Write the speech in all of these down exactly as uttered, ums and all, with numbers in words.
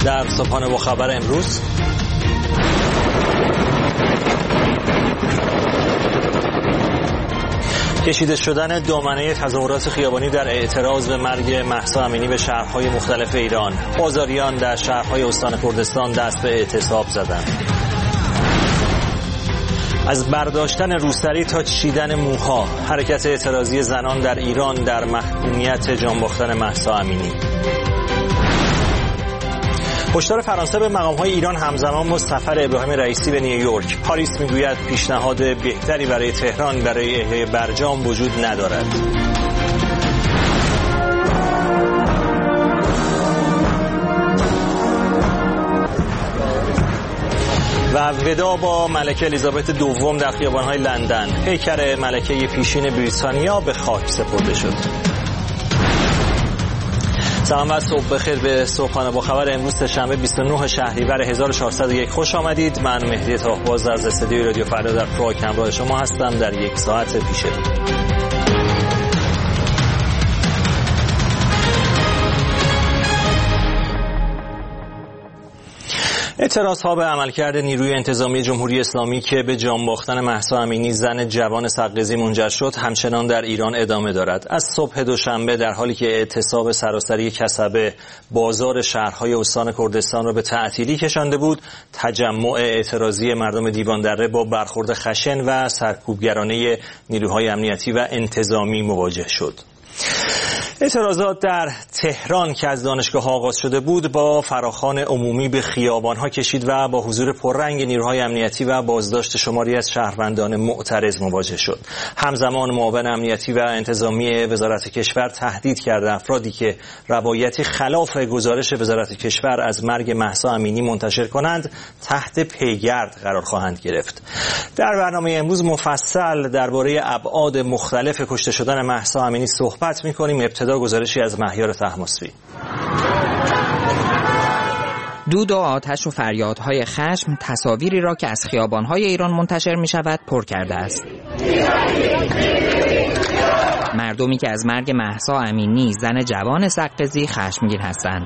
در صبحانه با خبر امروز، کشیده شدن دامنه تظاهرات خیابانی در اعتراض به مرگ مهسا امینی به شهرهای مختلف ایران. بازاریان در شهرهای استان کردستان دست به اعتصاب زدند. از برداشتن روسری تا چیدن موها، حرکت اعتراضی زنان در ایران در محکومیت جان باختن مهسا امینی. هشدار فرانسه به مقام‌های ایران همزمان با سفر ابراهیم رئیسی به نیویورک. پاریس میگوید پیشنهاد بهتری برای تهران برای احیای برجام وجود ندارد. و ودا با ملکه الیزابت دوم در خیابان‌های لندن. پیکر ملکه پیشین بریتانیا به خاک سپرده شد. سلام و صبح بخیر به صبحانه با خبر امروز شنبه بیست و نه شهریور هزار و چهارصد و یک خوش آمدید. من مهدی طاهرباز از استودیوی رادیو فردا در پراگ همراه شما هستم در یک ساعت پیش رو. اعتراض‌ها به عملکرد نیروی انتظامی جمهوری اسلامی که به جان باختن مهسا امینی زن جوان سقزی منجر شد همچنان در ایران ادامه دارد. از صبح دوشنبه در حالی که اعتصاب سراسری کسبه بازار شهرهای استان کردستان را به تعطیلی کشانده بود، تجمع اعتراضی مردم دیواندره با برخورد خشن و سرکوبگرانه نیروهای امنیتی و انتظامی مواجه شد. اعتراضات در تهران که از دانشگاه آغاز شده بود با فراخوان عمومی به خیابان‌ها کشید و با حضور پررنگ نیروهای امنیتی و بازداشت شماری از شهروندان معترض مواجه شد. همزمان معاون امنیتی و انتظامی وزارت کشور تهدید کرد افرادی که روایتی خلاف گزارش وزارت کشور از مرگ مهسا امینی منتشر کنند تحت پیگرد قرار خواهند گرفت. در برنامه امروز مفصل درباره ابعاد مختلف کشته شدن مهسا امینی صحبت می‌کنیم. ابتدا گزارشی از مهیار طهماسبی. دود و آتش و فریادهای خشم تصاویری را که از خیابان‌های ایران منتشر می‌شود پر کرده است. مردمی که از مرگ مهسا امینی زن جوان سقزی خشمگین هستند.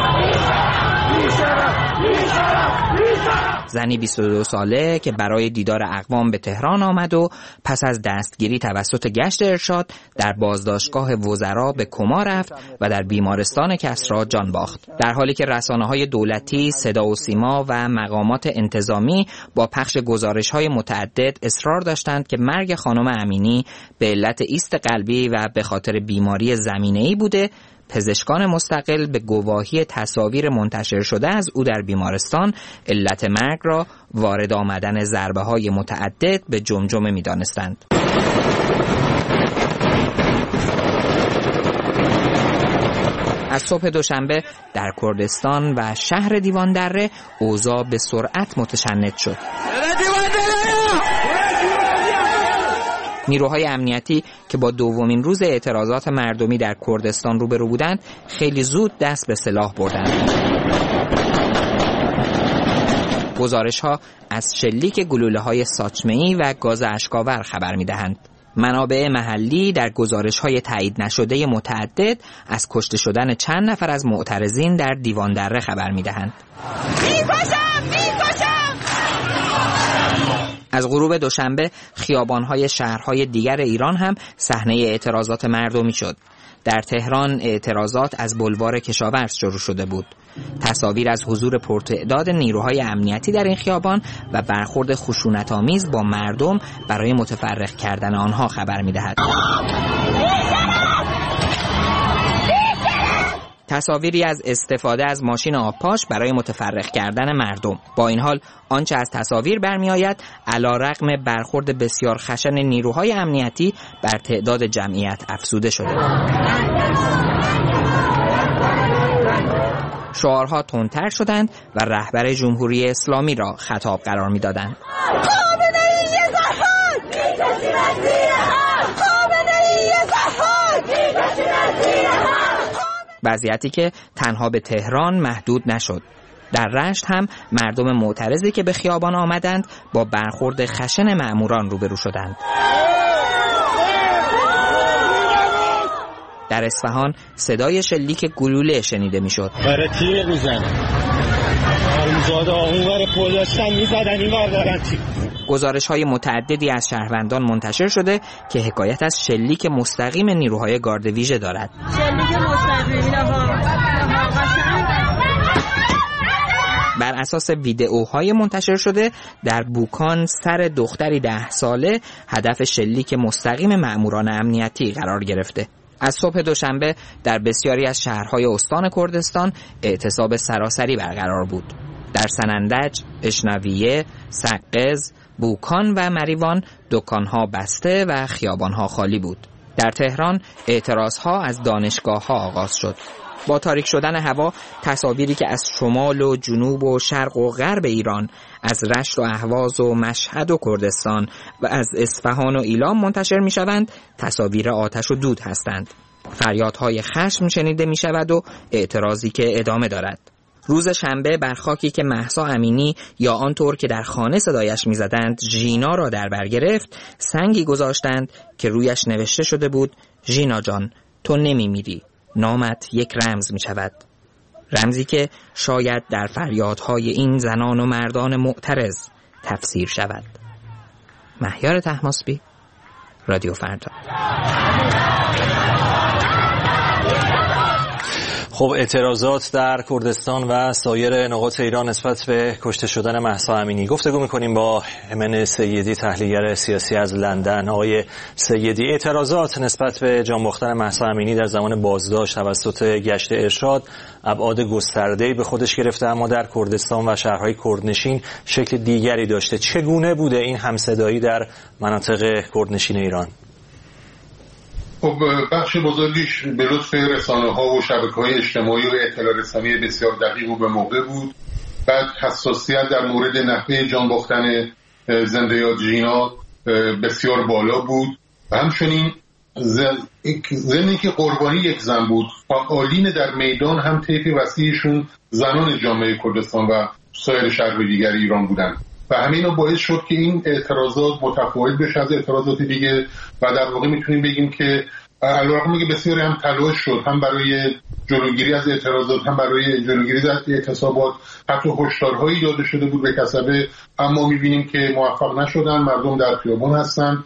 زنی بیست و دو ساله که برای دیدار اقوام به تهران آمد و پس از دستگیری توسط گشت ارشاد در بازداشتگاه وزرا به کما رفت و در بیمارستان کسری جان باخت. در حالی که رسانه‌های دولتی، صدا و سیما و مقامات انتظامی با پخش گزارش‌های متعدد اصرار داشتند که مرگ خانم امینی به علت ایست قلبی و به خاطر بیماری زمینه‌ای بوده، پزشکان مستقل به گواهی تصاویر منتشر شده از او در بیمارستان علت مرگ را وارد آمدن ضربه‌های متعدد به جمجمه می‌دانستند. از صبح دوشنبه در کردستان و شهر دیواندره اوضاع به سرعت متشنج شد. نیروهای امنیتی که با دومین روز اعتراضات مردمی در کردستان روبرو بودند خیلی زود دست به سلاح بردند. گزارش‌ها از شلیک گلوله‌های ساچمه‌ای و گاز اشک‌آور خبر می‌دهند. منابع محلی در گزارش‌های تایید نشده متعدد از کشته شدن چند نفر از معترضین در دیواندره خبر می‌دهند. می‌کشم می‌کشم از غروب دوشنبه خیابان‌های شهرهای دیگر ایران هم صحنه اعتراضات مردمی شد. در تهران اعتراضات از بلوار کشاورز شروع شده بود. تصاویر از حضور پرتعداد نیروهای امنیتی در این خیابان و برخورد خشونت‌آمیز با مردم برای متفرق کردن آنها خبر می‌دهد. تصاویری از استفاده از ماشین آبپاش برای متفرق کردن مردم. با این حال آنچه از تصاویر برمی آید علیرغم برخورد بسیار خشن نیروهای امنیتی بر تعداد جمعیت افزوده شده. شعارها تندتر شدند و رهبر جمهوری اسلامی را خطاب قرار می دادند. وضعیتی که تنها به تهران محدود نشد. در رشت هم مردم معترضی که به خیابان آمدند با برخورد خشن مأموران روبرو شدند. در اصفهان صدای شلیک گلوله شنیده میشد. برای تیر میزنن. آموزاده اونور پل داشتن میزدن اینور دارن تیر. گزارش‌های متعددی از شهروندان منتشر شده که حکایت از شلیک مستقیم نیروهای گارد ویژه دارد. شلیک مستقیم بر اساس ویدئوهای منتشر شده در بوکان سر دختری ده ساله هدف شلیک مستقیم مأموران امنیتی قرار گرفته. از صبح دوشنبه در بسیاری از شهرهای استان کردستان اعتصاب سراسری برقرار بود. در سنندج، اشنویه، سقز، بوکان و مریوان دکانها بسته و خیابانها خالی بود. در تهران اعتراضها از دانشگاه‌ها آغاز شد. با تاریک شدن هوا تصاویری که از شمال و جنوب و شرق و غرب ایران، از رشت و اهواز و مشهد و کردستان و از اصفهان و ایلام منتشر می شوند تصاویر آتش و دود هستند. فریادهای خشم شنیده می شود و اعتراضی که ادامه دارد. روز شنبه بر خاکی که مهسا امینی یا آنطور که در خانه صدایش می زدند ژینا را در بر گرفت سنگی گذاشتند که رویش نوشته شده بود: ژینا جان تو نمی میری، نامت یک رمز می شود. رمزی که شاید در فریادهای این زنان و مردان معترض تفسیر شود. مهیار طهماسبی، رادیو فردا. خب اعتراضات در کردستان و سایر نقاط ایران نسبت به کشته شدن مهسا امینی. گفتگو می‌کنیم با ایمن سیدی، تحلیلگر سیاسی از لندن. آقای سیدی، اعتراضات نسبت به جان باختن مهسا امینی در زمان بازداشت توسط گشت ارشاد ابعاد گسترده‌ای به خودش گرفته، اما در کردستان و شهرهای کردنشین شکل دیگری داشته. چگونه بوده این همصدایی در مناطق کردنشین ایران؟ خب بخش بزرگیش به لطف رسانه‌ها و شبکه‌های اجتماعی و اطلاع رسانی بسیار دقیق و به موقع بود. بعد حساسیت در مورد نحوه جان باختن زنده‌یاد ژینا بسیار بالا بود و همچنین زنی که قربانی یک زن بود، فعالین در میدان هم طیف وسیعشون زنان جامعه کردستان و سایر شهرهای دیگر ایران بودند و همین باعث شد که این اعتراضات متفاوت بشه از اعتراضات دیگه و در واقع میتونیم بگیم که علیرغم که بسیاری هم تلاش شد هم برای جلوگیری از اعتراضات هم برای جلوگیری از اعتصابات، حتی هشدارهایی داده شده بود به کسبه، اما میبینیم که موفق نشدن. مردم در خیابان هستن.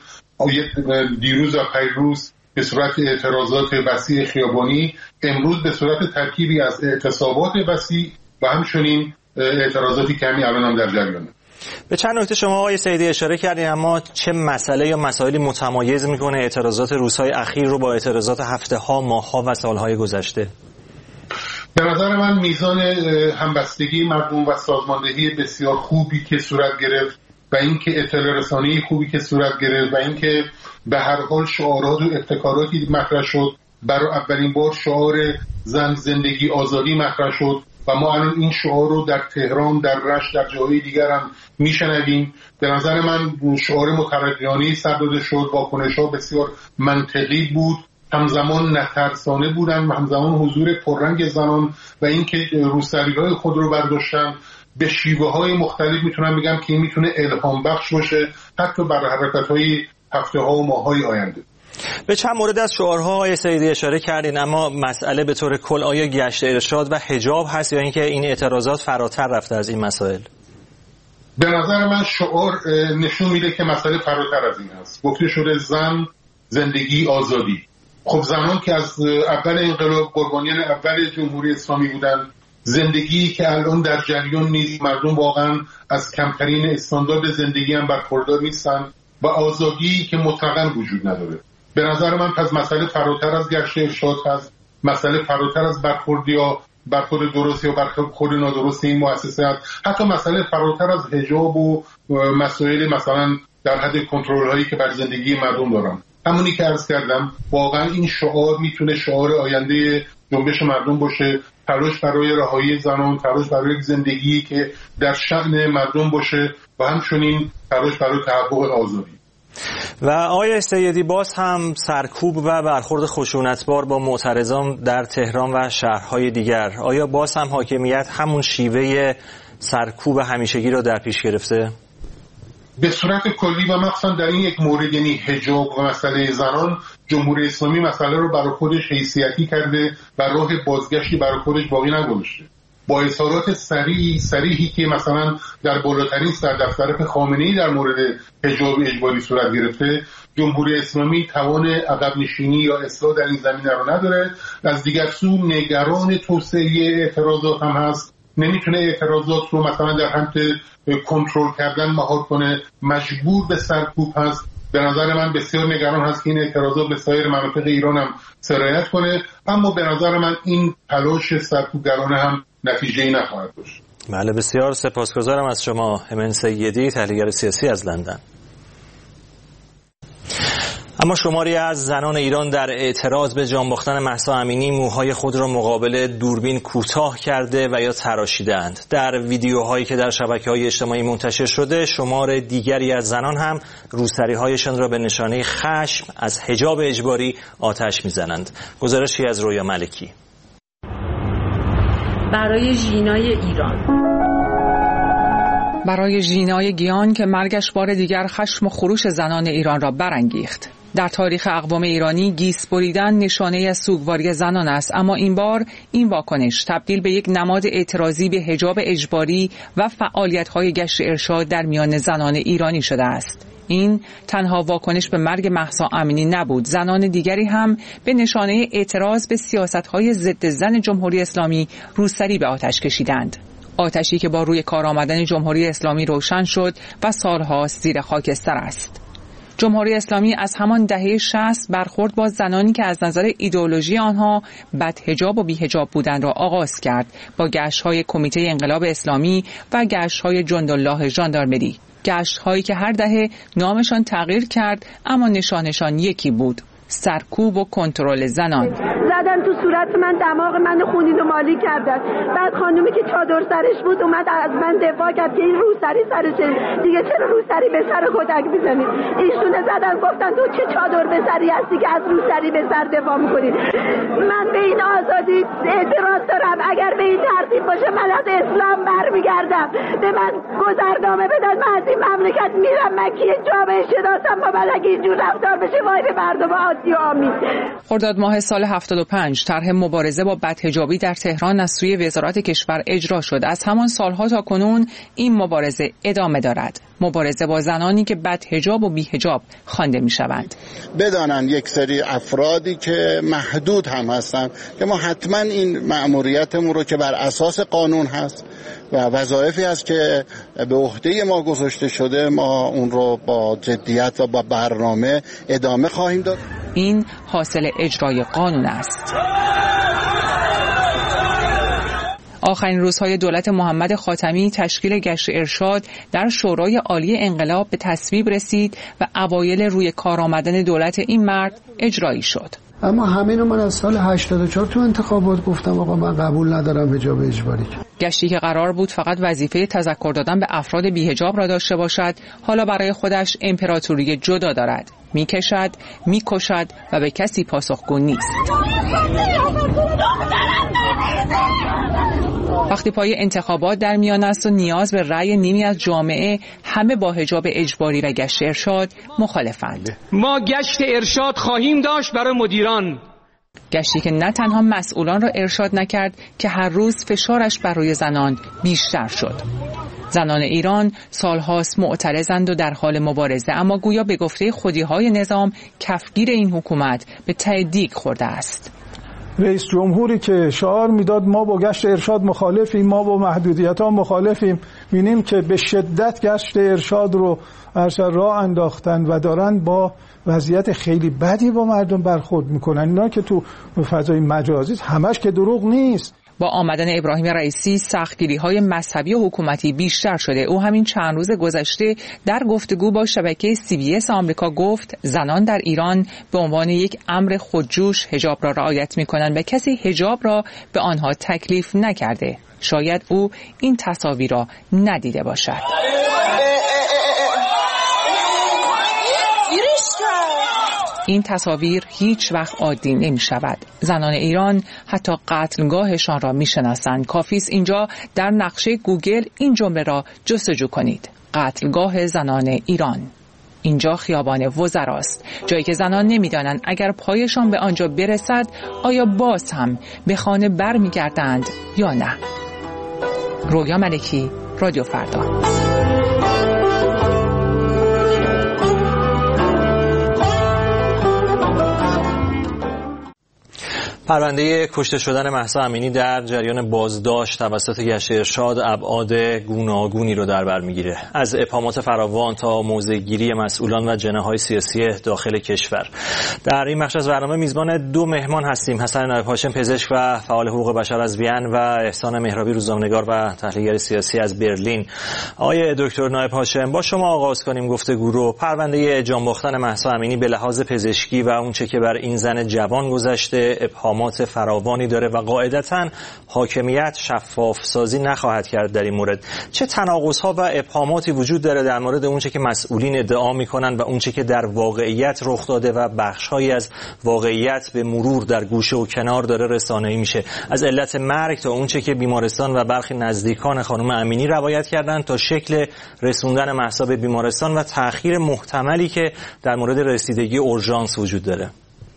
دیروز و پیروز به صورت اعتراضات وسیع خیابانی، امروز به صورت ترکیبی از اعتصابات وسیع و همچنین اعتراضاتی که همین الان هم در جریانه. به چند نکته شما آقای سیدی اشاره کردین، اما چه مسئله یا مسائلی متمایز میکنه اعتراضات روزهای اخیر رو با اعتراضات هفته ها، ماه ها و سالهای گذشته؟ به نظر من میزان همبستگی مردم و سازماندهی بسیار خوبی که صورت گرفت و اینکه اطلاع رسانی خوبی که صورت گرفت و اینکه به هر حال شعارات و ابتکاراتی مطرح شد. برای اولین بار شعار زن زندگی آزادی مطرح شد و ما الان این شعار رو در تهران، در رشت، در جاهای دیگر هم میشنویم. به نظر من شعار مترقیانه‌ای سر داده شد، واکنش‌ها بسیار منطقی بود، همزمان نترسانه بودن و همزمان حضور پررنگ زنان و اینکه روسری‌های خود رو برداشتن به شیوه‌های مختلف. میتونم بگم که این میتونه الهام بخش باشه حتی برای حرکت‌های هفته‌ها و ماه‌های آینده. به چند مورد از شعارها آقای سیدی اشاره کردین، اما مسئله به طور کل آیا گشت ارشاد و حجاب هست یا اینکه این اعتراضات فراتر رفته از این مسائل؟ به نظر من شعار نشون میده که مسئله فراتر از این هست. گفته شده زن زندگی آزادی. خب زنان که از اول انقلاب قربانیان اول جمهوری اسلامی بودن، زندگی که الان در جریان نیست، مردم واقعا از کمترین استاندارد زندگی هم برخوردار نیستن و آزادی که مطلقاً وجود نداره. به نظر من پس مسئله فراتر از گشت ارشاد هست، مسئله فراتر از برخورد یا برخورد درست یا برخورد نادرست این مؤسسه هست، حتی مسئله فراتر از حجاب و مسائل مثلا در حد کنترل هایی که بر زندگی مردم دارن. همونی که عرض کردم، واقعا این شعار میتونه شعار آینده جنبش مردم باشه، تلاش برای رهایی زنان، تلاش برای زندگی که در شأن مردم باشه و همچنین تلاش برای تحقق آزادی. و آقای سیدی، باز هم سرکوب و برخورد خشونتبار با معترضان در تهران و شهرهای دیگر، آیا باز هم حاکمیت همون شیوه سرکوب همیشگی را در پیش گرفته؟ به صورت کلی و مخصوصا در این یک مورد، یعنی حجاب و مسئله زنان، جمهوری اسلامی مسئله رو برای خودش حیثیتی کرده و راه بازگشتی برای خودش باقی نگذاشته. با اظهارات صریح صریحی که مثلا در بالاترین سردفتر خامنه‌ای در مورد حجاب اجباری صورت گرفته، جمهوری اسلامی توان عقب نشینی یا اصلاح در این زمینه رو نداره. از دیگر سو نگران توسعه اعتراضات هم هست، نمیتونه اعتراضات رو مثلا در حمت کنترل کردن مهار کنه، مجبور به سرکوب هست. به نظر من بسیار نگران هست که این اعتراضات به سایر مناطق ایران هم سرایت کنه، اما به نظر من این تلاش سرکوبگرانه هم نتیجه‌ای نخواهد داشت. بله، بسیار سپاسگزارم از شما همن سیدی، تحلیلگر سیاسی از لندن. اما شماری از زنان ایران در اعتراض به جان باختن مهسا امینی موهای خود را مقابل دوربین کوتاه کرده و یا تراشیدند. در ویدیوهایی که در شبکه‌های اجتماعی منتشر شده، شمار دیگری از زنان هم روسری‌هایشان را به نشانه خشم از حجاب اجباری آتش می‌زنند. گزارشی از رویا ملکی. برای ژینای ایران، برای ژینای گیان که مرگش بار دیگر خشم و خروش زنان ایران را برانگیخت. در تاریخ اقوام ایرانی گیس بریدن نشانه از سوگواری زنان است، اما این بار این واکنش تبدیل به یک نماد اعتراضی به حجاب اجباری و فعالیت‌های گشت ارشاد در میان زنان ایرانی شده است. این تنها واکنش به مرگ مهسا امینی نبود، زنان دیگری هم به نشانه اعتراض به سیاست‌های ضد زن جمهوری اسلامی روسری به آتش کشیدند. آتشی که با روی کار آمدن جمهوری اسلامی روشن شد و سال‌هاست زیر خاکستر است. جمهوری اسلامی از همان دهه شصت برخورد با زنانی که از نظر ایدئولوژی آنها بدحجاب و بی‌حجاب بودند را آغاز کرد با گشت‌های کمیته انقلاب اسلامی و گشت‌های جندالله ژاندارمری، گشت‌هایی که هر دهه نامشان تغییر کرد اما نشانشان یکی بود: سرکوب و کنترل زنان. زدن تو صورت من، دماغ من خونین و مالی کردن. بعد خانومی که چادر سرش بود اومد از من دفاع کرد که این روسری سرشه، دیگه چرا روسری به سر کودک میزنی؟ ایشونه زدن گفتن تو چه چادر به سری هستی که از روسری به سر دفاع میکنی؟ من به این آزادی اعتراض دارم. اگر به این ترتیب باشه من از اسلام برمیگردم. به من گذرنامه بدن، من از این مملکت میرم. من کیه جامعه شناسم با من اگه اینجور رفتار بشه؟ وای به مردم عادی و آمین. خرداد ماه سال هفتاد و پنج طرح مبارزه با بدحجابی در تهران از سوی وزارت کشور اجرا شد. از همان سالها تا کنون این مبارزه ادامه دارد. مبارزه با زنانی که بدحجاب و بی‌حجاب خوانده می‌شوند. بدانند یک سری افرادی که محدود هم هستند که ما حتما این مأموریتمون رو که بر اساس قانون هست و وظایفی هست که به عهده ما گذاشته شده، ما اون رو با جدیت و با برنامه ادامه خواهیم داد. این حاصل اجرای قانون است. آخرین روزهای دولت محمد خاتمی تشکیل گشت ارشاد در شورای عالی انقلاب به تصویب رسید و اوایل روی کار آمدن دولت این مرد اجرایی شد. اما همین رو من از سال هشتاد و چهار تو انتخابات گفتم آقا من قبول ندارم حجاب اجباری. گشتی که قرار بود فقط وظیفه تذکر دادن به افراد بی‌حجاب را داشته باشد، حالا برای خودش امپراتوری جدا دارد. میکشد، میکشد و به کسی پاسخگو نیست. وقتی پای انتخابات در میان است و نیاز به رأی نیمی از جامعه، همه با حجاب اجباری و گشت ارشاد مخالفند. ما گشت ارشاد خواهیم داشت برای مدیران. گشتی که نه تنها مسئولان را ارشاد نکرد که هر روز فشارش بر روی زنان بیشتر شد. زنان ایران سالهاست معترضند و در حال مبارزه، اما گویا به گفته خودیهای نظام کفگیر این حکومت به ته دیگ خورده است. رئیس جمهوری که شعار میداد ما با گشت ارشاد مخالفیم، ما با محدودیت ها مخالفیم، بینیم که به شدت گشت ارشاد رو ارشاد راه انداختن و دارن با وضعیت خیلی بدی با مردم برخورد میکنن. اینا که تو فضای مجازی همش که دروغ نیست. با آمدن ابراهیم رئیسی سختگیری‌های مذهبی و حکومتی بیشتر شده. او همین چند روز گذشته در گفتگو با شبکه سی بی اس آمریکا گفت زنان در ایران به عنوان یک امر خودجوش حجاب را رعایت می‌کنند و کسی حجاب را به آنها تکلیف نکرده. شاید او این تصاویر را ندیده باشد. این تصاویر هیچ وقت عادی نمی شود. زنان ایران حتی قتلگاهشان را می شناسند. کافی است اینجا در نقشه گوگل این جمله را جستجو کنید: قتلگاه زنان ایران. اینجا خیابان وزراست، جایی که زنان نمیدانند اگر پایشان به آنجا برسد آیا باز هم به خانه برمیگردند یا نه. رویا ملکی، رادیو فردا. پرونده کشته شدن مهسا امینی در جریان بازداشت توسط گشت ارشاد ابعاد گوناگونی رو در بر میگیره، از ابهامات فراوان تا موضع‌گیری مسئولان و جناح‌های سیاسی داخل کشور. در این بخش از برنامه میزبان دو مهمان هستیم: حسن نایب هاشم، پزشک و فعال حقوق بشر از وین، و احسان مهرابی، روزنامه‌نگار و تحلیلگر سیاسی از برلین. آقای دکتر نایب هاشم، با شما آغاز کنیم گفتگو رو. پرونده جانباختن مهسا امینی به لحاظ پزشکی و اونچه که بر این زن جوان گذشته ابهام فراوانی داره و قاعدتاً حاکمیت شفاف سازی نخواهد کرد در این مورد. چه تناقض‌ها و ابهاماتی وجود داره در مورد اونچه که مسئولین ادعا میکنن و اونچه که در واقعیت رخ داده و بخش‌هایی از واقعیت به مرور در گوشه و کنار داره رسانه‌ای میشه، از علت مرگ تا اونچه که بیمارستان و برخی نزدیکان خانم امینی روایت کردن تا شکل رسوندن مهسا به بیمارستان و تأخیر محتملی که در مورد رسیدگی اورژانس وجود داره.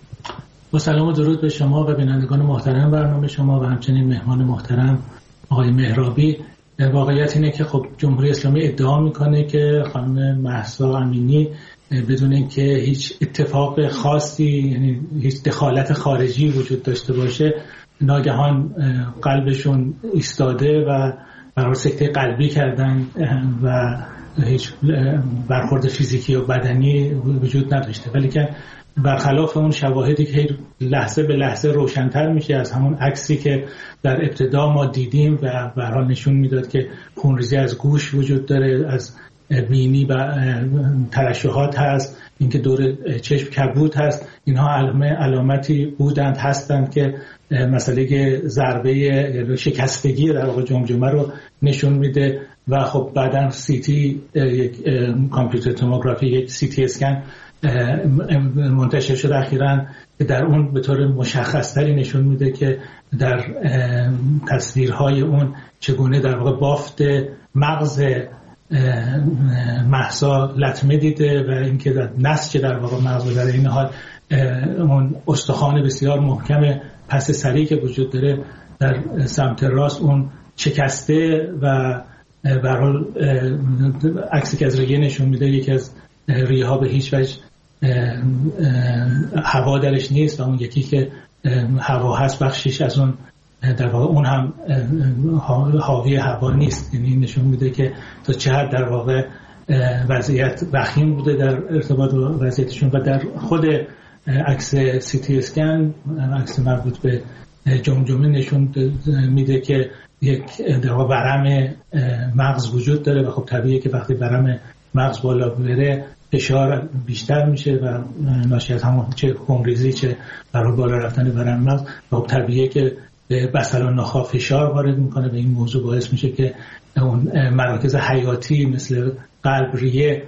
با سلام و درود به شما و بینندگان محترم برنامه شما و همچنین مهمان محترم آقای مهرابی. واقعیت اینه که خب جمهوری اسلامی ادعا میکنه که خانم مهسا امینی بدون اینکه هیچ اتفاق خاصی، یعنی هیچ دخالت خارجی وجود داشته باشه، ناگهان قلبشون ایستاده و برای سکته قلبی کردن و هیچ برخورد فیزیکی و بدنی وجود نداشته. ولی که برخلاف اون شواهدی که لحظه به لحظه روشن‌تر میشه از همون عکسی که در ابتدا ما دیدیم و به هر حال نشون میداد که خونریزی از گوش وجود داره، از بینی و ترشحات هست، اینکه دور چشم کبود هست، اینها علامتی بودند هستند که مسئله ضربه یا شکستگی در واقع جمجمه رو نشون میده. و خب بعداً سی تی، یک کامپیوتر توموگرافی، یک سی تی اسکن منتشر شده اخیراً که در اون به طور مشخصتری نشون میده که در تصویرهای اون چگونه در واقع بافت مغز مهسا لطمه دیده و اینکه در نسج در واقع مغز در این حال اون استخوان بسیار محکم پس سری که وجود داره در سمت راست اون شکسته و به هر حال عکسی که از ریه نشون میده یکی از ریه ها به هیچ وجه هوا درش نیست و اون یکی که هوا هست بخشش از اون در واقع اون هم حاوی هوا نیست. یعنی نشون میده که تا چه حد در واقع وضعیت وخیم بوده در ارتباط با وضعیتشون. و در خود عکس سی تی اسکن، عکس مربوط به جمجمه، نشون میده که یک در واقع ورم مغز وجود داره و خب طبیعیه که وقتی ورم مغز بالا بره فشار بیشتر میشه و ناشی از همون چه خونریزی چه برای بالا رفتن ورم مغز و خب طبیعیه که به بسل و نخاع فشار وارد میکنه و این موضوع باعث میشه که اون مراکز حیاتی مثل قلب، ریه،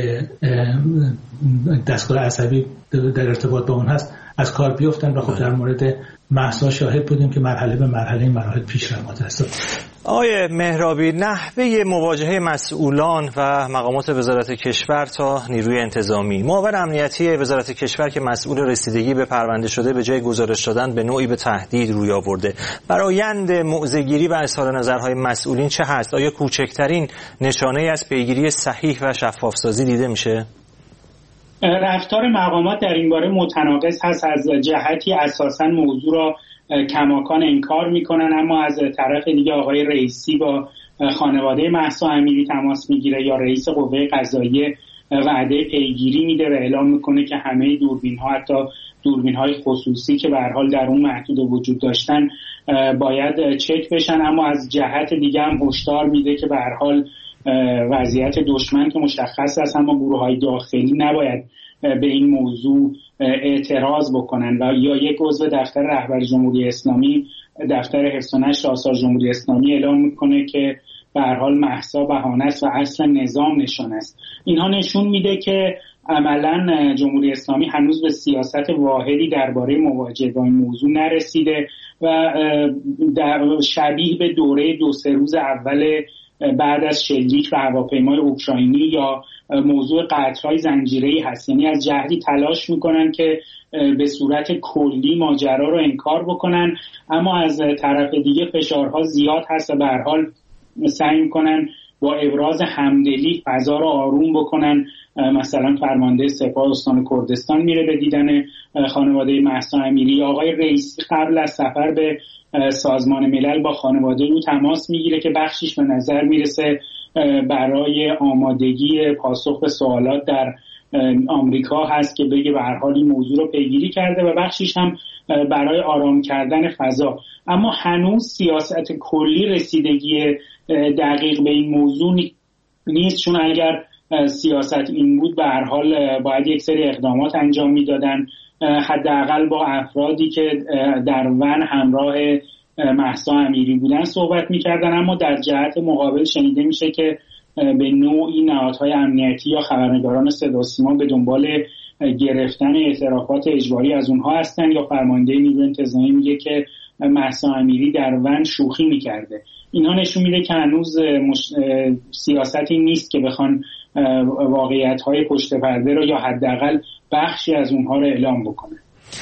دستگاه عصبی در ارتباط با اون هست از کار بیفتن و خب در مورد مهسا شاهد بودیم که مرحله به مرحله مراحل پیش رفته است. آقای مهرابی، نحوه مواجهه مسئولان و مقامات وزارت کشور تا نیروی انتظامی، معاون امنیتی وزارت کشور که مسئول رسیدگی به پرونده شده به جای گزارش دادن به نوعی به تهدید روی آورده، برآیند موضع‌گیری و اظهار نظرهای مسئولین چه هست؟ آیا کوچکترین نشانه‌ای از پیگیری صحیح و شفافسازی دیده میشه؟ رفتار مقامات در این باره متناقض هست. از جهتی اساساً موضوع را کماکان انکار میکنن، اما از طرف دیگه آقای رئیسی با خانواده مهسا امینی تماس میگیره یا رئیس قوه قضاییه وعده پیگیری میده و اعلام میکنه که همه دوربین ها، حتی دوربین های خصوصی که به هر حال در اون محدود وجود داشتن، باید چک بشن. اما از جهت دیگه هم هشدار میده که به هر حال وضعیت دشمن که مشخص است، اما گروه های داخلی نباید به این موضوع اعتراض بکنن. و یا یک عضو دفتر رهبر جمهوری اسلامی، دفتر حفظ و نشر آثار جمهوری اسلامی، اعلام میکنه که به هر حال مهسا بهانه است و اصل نظام نشان است. اینها نشون میده که عملاً جمهوری اسلامی هنوز به سیاست واحدی درباره مواجهه با این موضوع نرسیده و در شبیه به دوره دو سه روز اول بعد از شلیک به هواپیمای اوکراینی یا موضوع قطع‌های زنجیره‌ای هست. یعنی از جهتی تلاش میکنن که به صورت کلی ماجرا رو انکار بکنن، اما از طرف دیگه فشارها زیاد هست و به هر حال سعی میکنن با ابراز همدلی فضا رو آروم بکنن. مثلا فرمانده سپاه استان کردستان میره به دیدن خانواده مهسا امیری. آقای رئیسی قبل از سفر به سازمان ملل با خانواده او تماس میگیره که بخشیش به نظر میرسه برای آمادگی پاسخ به سوالات در آمریکا هست که بگه به هر حال این موضوع رو پیگیری کرده و بخشیش هم برای آرام کردن فضا. اما هنوز سیاست کلی رسیدگی دقیق به این موضوع نیست، چون اگر سیاست این بود به هر حال باید یک سری اقدامات انجام میدادن، حداقل با افرادی که در ون همراه مهسا امیری بودن صحبت میکردن. اما در جهت مقابل شنیده میشه که به نوعی نهادهای امنیتی یا خبرنگاران صدا و سیما به دنبال گرفتن اعترافات اجباری از اونها هستن، یا فرمانده نیروی انتظامی میگه که مهسا امیری در ون شوخی میکرده. اینا نشون میده که هنوز مش... سیاستی نیست که بخوان واقعیت‌های پشت پرده رو یا حداقل بخشی از اونها رو اعلام بکنه.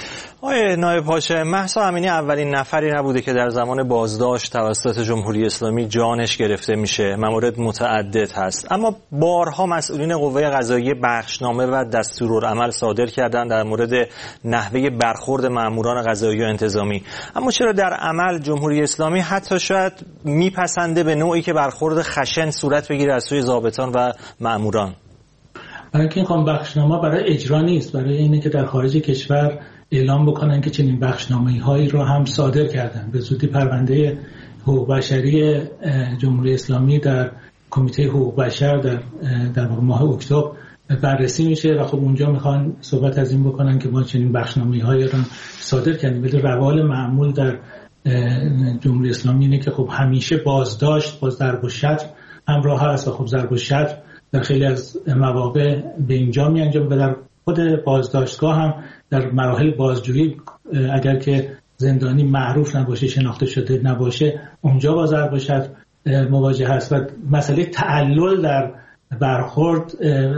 آقای نایب هاشم، مهسا امینی اولین نفری نبوده که در زمان بازداشت توسط جمهوری اسلامی جانش گرفته میشه. موارد متعدد هست، اما بارها مسئولین قوه قضاییه بخشنامه و دستورالعمل صادر کردن در مورد نحوه برخورد ماموران قضایی و انتظامی. اما چرا در عمل جمهوری اسلامی حتی شاید میپسنده به نوعی که برخورد خشن صورت بگیره از سوی ضابطان و ماموران؟ برای اینکه این بخشنامه برای اجرا نیست، برای اینه که در خارج کشور اعلام بکنن که چنین بخشنامه‌هایی رو هم صادر کردن. به زودی پرونده حقوق بشری جمهوری اسلامی در کمیته حقوق بشر در در ماه اکتبر بررسی میشه و خب اونجا میخوان صحبت از این بکنن که ما چنین بخشنامه‌هایی رو صادر کردیم. ولی روال معمول در جمهوری اسلامی اینه که خب همیشه بازداشت با ضرب و شتم همراه هست و خب ضرب و شتم در خیلی از مواقع به اینجا می انجام و در خود بازداشتگاه هم در مراحل بازجویی اگر که زندانی معروف نباشه، شناخته شده نباشه، اونجا با ضرب و شتم مواجه هست. و مسئله تعلل در برخورد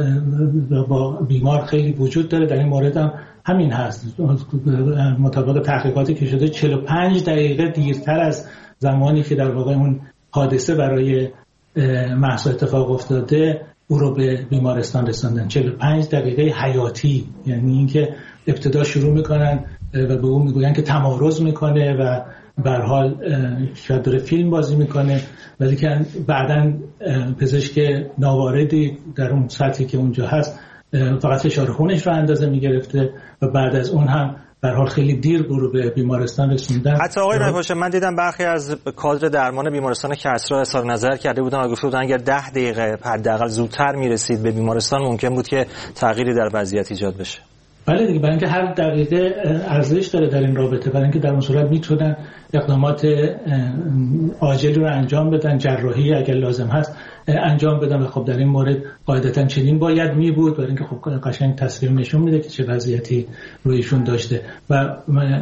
با بیمار خیلی وجود داره. در این مورد هم همین هست. مطابق تحقیقاتی که شده چهل و پنج دقیقه دیرتر از زمانی که در واقع اون حادثه برای مهسا اتفاق افتاده او رو به بیمارستان رساندن. چهل و پنج دقیقه حیاتی، یعنی اینکه ابتدا شروع میکنن و به اون میگوین که تمارض میکنه و به هر حال شاید داره فیلم بازی میکنه، ولی که بعداً پزشک ناواردی در اون سطحی که اونجا هست فقط فشار خونش رو اندازه میگرفته و بعد از اون هم به هر حال خیلی دیر برو به بیمارستان رسوندن. حتی آقای نایب هاشم، من دیدم برخی از کادر درمان بیمارستان کسری اظهار نظر کرده بودن و گفته بودن اگر ده دقیقه حداقل زودتر میرسید به بیمارستان ممکن بود که تغییری در وضعیت ایجاد بشه. بله دیگه، برای اینکه هر دقیقه ارزش داره در این رابطه، برای اینکه در اون صورت میتونن اقدامات عاجلی رو انجام بدن، جراحی اگر لازم هست انجام بدن. و خب در این مورد قاعدتا چنین باید می بود، برای اینکه خب قشنگ تصویر نشون میده که چه وضعیتی رویشون داشته و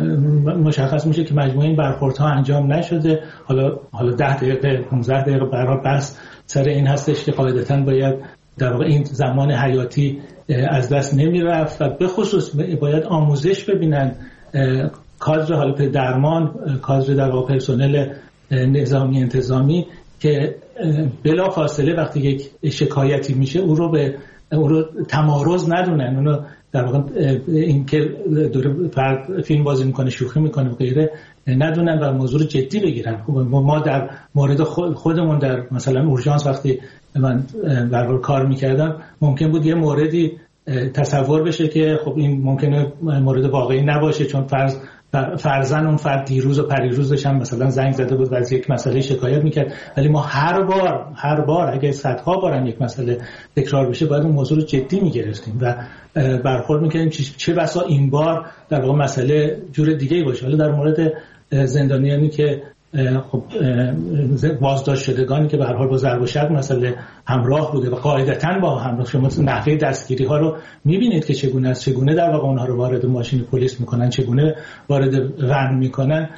مشخص میشه که مجموعه این برخوردها انجام نشده. حالا حالا ده دقیقه پانزده دقیقه برای بس سر این هستش که قاعدتا باید در واقع این زمان حیاتی از دست نمی رفت و به خصوص باید آموزش ببینن کادر حالا درمان، کادر در واقع پرسنل نظامی انتظامی که بلا فاصله وقتی یک شکایتی میشه او رو به او رو تمارض ندونن، اونو در واقع این که داره فرد فیلم بازی میکنه، شوخی میکنه و غیره ندونن و موضوع رو جدی بگیرن. ما در مورد خودمون در مثلا اورژانس وقتی من در واقع کار میکردم ممکن بود یه موردی تصور بشه که خب این ممکنه مورد واقعی نباشه، چون فرض فرضاً اون فرد دیروز و پریروزش هم مثلا زنگ زده بود و از یک مسئله شکایت میکرد، ولی ما هر بار هر بار اگه صدها بارم یک مسئله تکرار بشه باید اون موضوع رو جدی میگرفتیم و برخورد میکردیم چه بسا این بار در واقع مسئله جور دیگه باشه. حالا در مورد زندانیانی که خب بازداشت شدگانی که به هر حال با ضرب و شتم مسئله همراه بوده و قاعدتاً با همراه، شما نحوه دستگیری ها رو میبینید که چگونه است، چگونه در واقع اونها رو وارد ماشین پلیس میکنن، چگونه وارد ون میکنن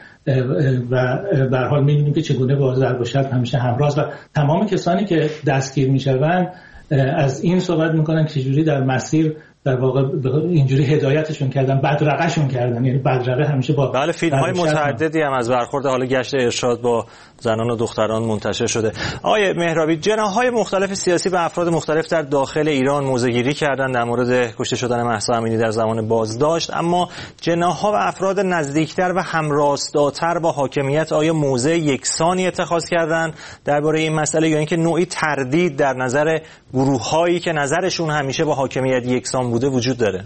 و به هر حال میبینیم که چگونه با ضرب و شتم همیشه همراه و تمام کسانی که دستگیر میشوند از این صحبت میکنن که چجوری در مسیر در واقع اینجوری هدایتشون کردن، بدرقهشون کردن، یعنی بدرقه همیشه با بله فیلم‌های متعددی هم از برخورد حالا گشت ارشاد با زنان و دختران منتشر شده. آقای مهرابی، جناح‌های مختلف سیاسی به افراد مختلف در داخل ایران موضع‌گیری کردن در مورد کشته شدن مهسا امینی در زمان بازداشت، اما جناح‌ها و افراد نزدیکتر و همراستاتر با حاکمیت آیا موضع یکسانی اتخاذ کردن درباره این مسئله یا اینکه نوعی تردید در نظر گروه‌هایی که نظرشون همیشه با حاکمیت یکسان بوده وجود داره؟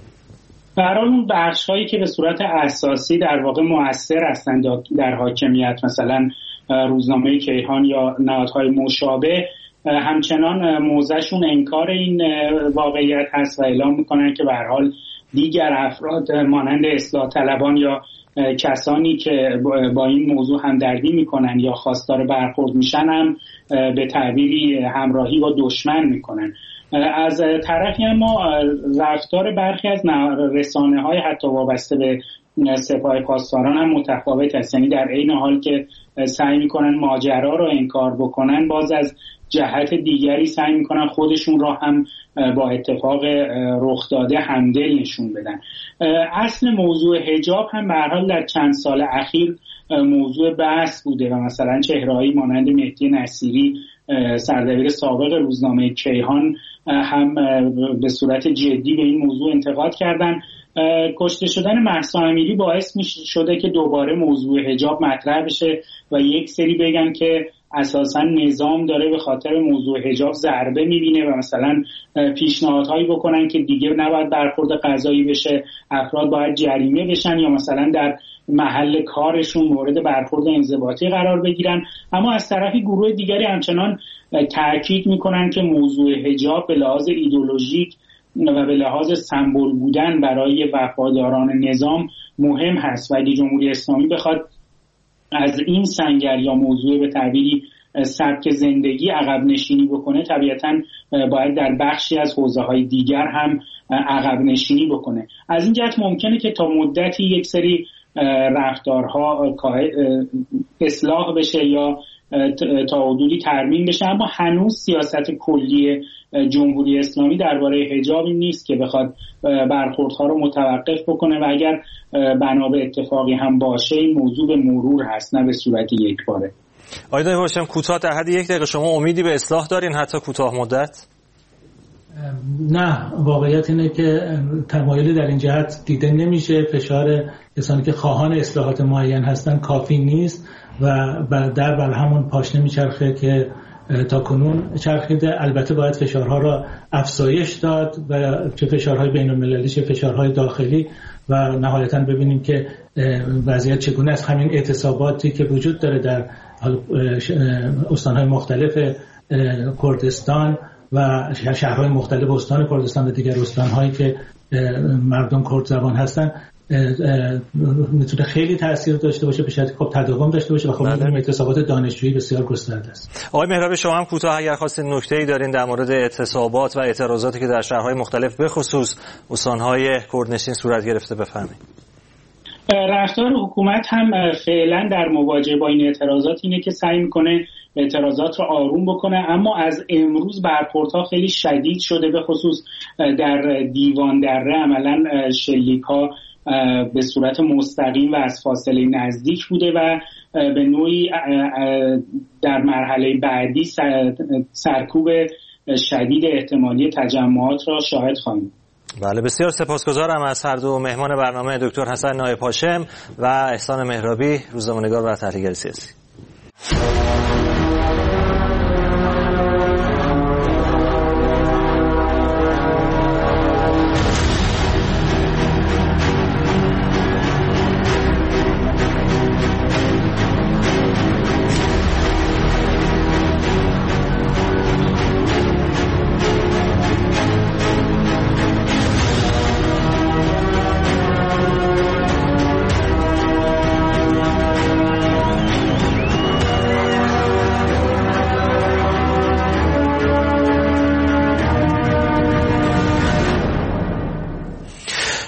برای اون بخش‌هایی که به صورت اساسی در واقع مؤثر هستند در حاکمیت، مثلا روزنامه کیهان یا نهادهای مشابه، همچنان موضعشون انکار این واقعیت هست و اعلام میکنن که به هر حال دیگر افراد مانند اصلاح طلبان یا کسانی که با این موضوع همدردی میکنن یا خواستار برخورد میشن هم به تعبیری همراهی با دشمن میکنن. از طرفی اما رفتار برخی از رسانه های حتی وابسته به سپاه پاسداران هم متفاوت است، یعنی در این حال که سعی میکنن ماجرا رو انکار بکنن، باز از جهت دیگری سعی میکنن خودشون را هم با اتفاق رخ داده همدل نشون بدن. اصل موضوع حجاب هم به هر حال در چند سال اخیر موضوع بحث بوده و مثلا چهره‌ای مانند مهدی نصیری سردبیر سابق روزنامه کیهان هم به صورت جدی به این موضوع انتقاد کردن. کشته شدن مهسا امینی باعث می شده که دوباره موضوع حجاب مطرح بشه و یک سری بگن که اساساً نظام داره به خاطر موضوع حجاب ضربه میبینه و مثلا پیشنهادهایی بکنن که دیگه نباید برخورد قضایی بشه، افراد باید جریمه بشن یا مثلا در محل کارشون مورد برخورد انضباطی قرار بگیرن. اما از طرفی گروه دیگری همچنان تاکید میکنن که موضوع حجاب به لحاظ ایدئولوژیک و به لحاظ سمبل بودن برای وفاداران نظام مهم هست و اگه جمهوری اسلامی بخواد از این سنگر یا موضوع به تعبیری سبک زندگی عقب نشینی بکنه، طبیعتاً باید در بخشی از حوزه‌های دیگر هم عقب نشینی بکنه. از این جهت ممکنه که تا مدتی یک سری رفتارها اصلاح بشه یا تا حدودی ترمیم بشه، اما هنوز سیاست کلی جمهوری اسلامی درباره حجاب این نیست که بخواد برخوردها رو متوقف بکنه و اگر بنا به اتفاقی هم باشه این موضوع به مرور هست، نه به صورت یکباره. آقای دایی هاشم کوتاه در حد یک دقیقه شما امیدی به اصلاح دارین حتی کوتاه مدت؟ نه، واقعیت اینه که تمایلی در این جهت دیده نمیشه. فشار کسانی که خواهان اصلاحات معین هستن کافی نیست و در بر همون پاشنه میچرخه که تا کنون چرخیده. البته باید فشارها را افزایش داد و چه فشارهای بین المللی چه فشارهای داخلی و نهایتاً ببینیم که وضعیت چگونه است. همین اعتصاباتی که وجود داره در استانهای مختلف کردستان و شهرهای مختلف استان کردستان و دیگر استانهایی که مردم کرد زبان هستن میتونه خیلی تاثیر داشته باشه، به شرطی خب تداوم داشته باشه و خب می‌دونیم اعتصابات دانشجویی بسیار گسترده است. آقای مهرابی شما هم کوتاه اگر خواستید نکته‌ای دارین در مورد اعتصابات و اعتراضاتی که در شهرهای مختلف به خصوص استانهای کردنشین صورت گرفته بفرمایید. رفتار حکومت هم فعلا در مواجهه با این اعتراضات اینه که سعی میکنه اعتراضات رو آروم بکنه، اما از امروز برخوردها خیلی شدید شده، به خصوص در دیوان دره عملا شلیک‌ها به صورت مستقیم و از فاصله نزدیک بوده و به نوعی در مرحله بعدی سرکوب شدید احتمالی تجمعات را شاهد خواهیم. بله، بسیار سپاسگزارم از هر دو مهمان برنامه، دکتر حسن نایب هاشم و احسان مهرابی، روزنامه‌نگار و تحلیلگر سیاسی.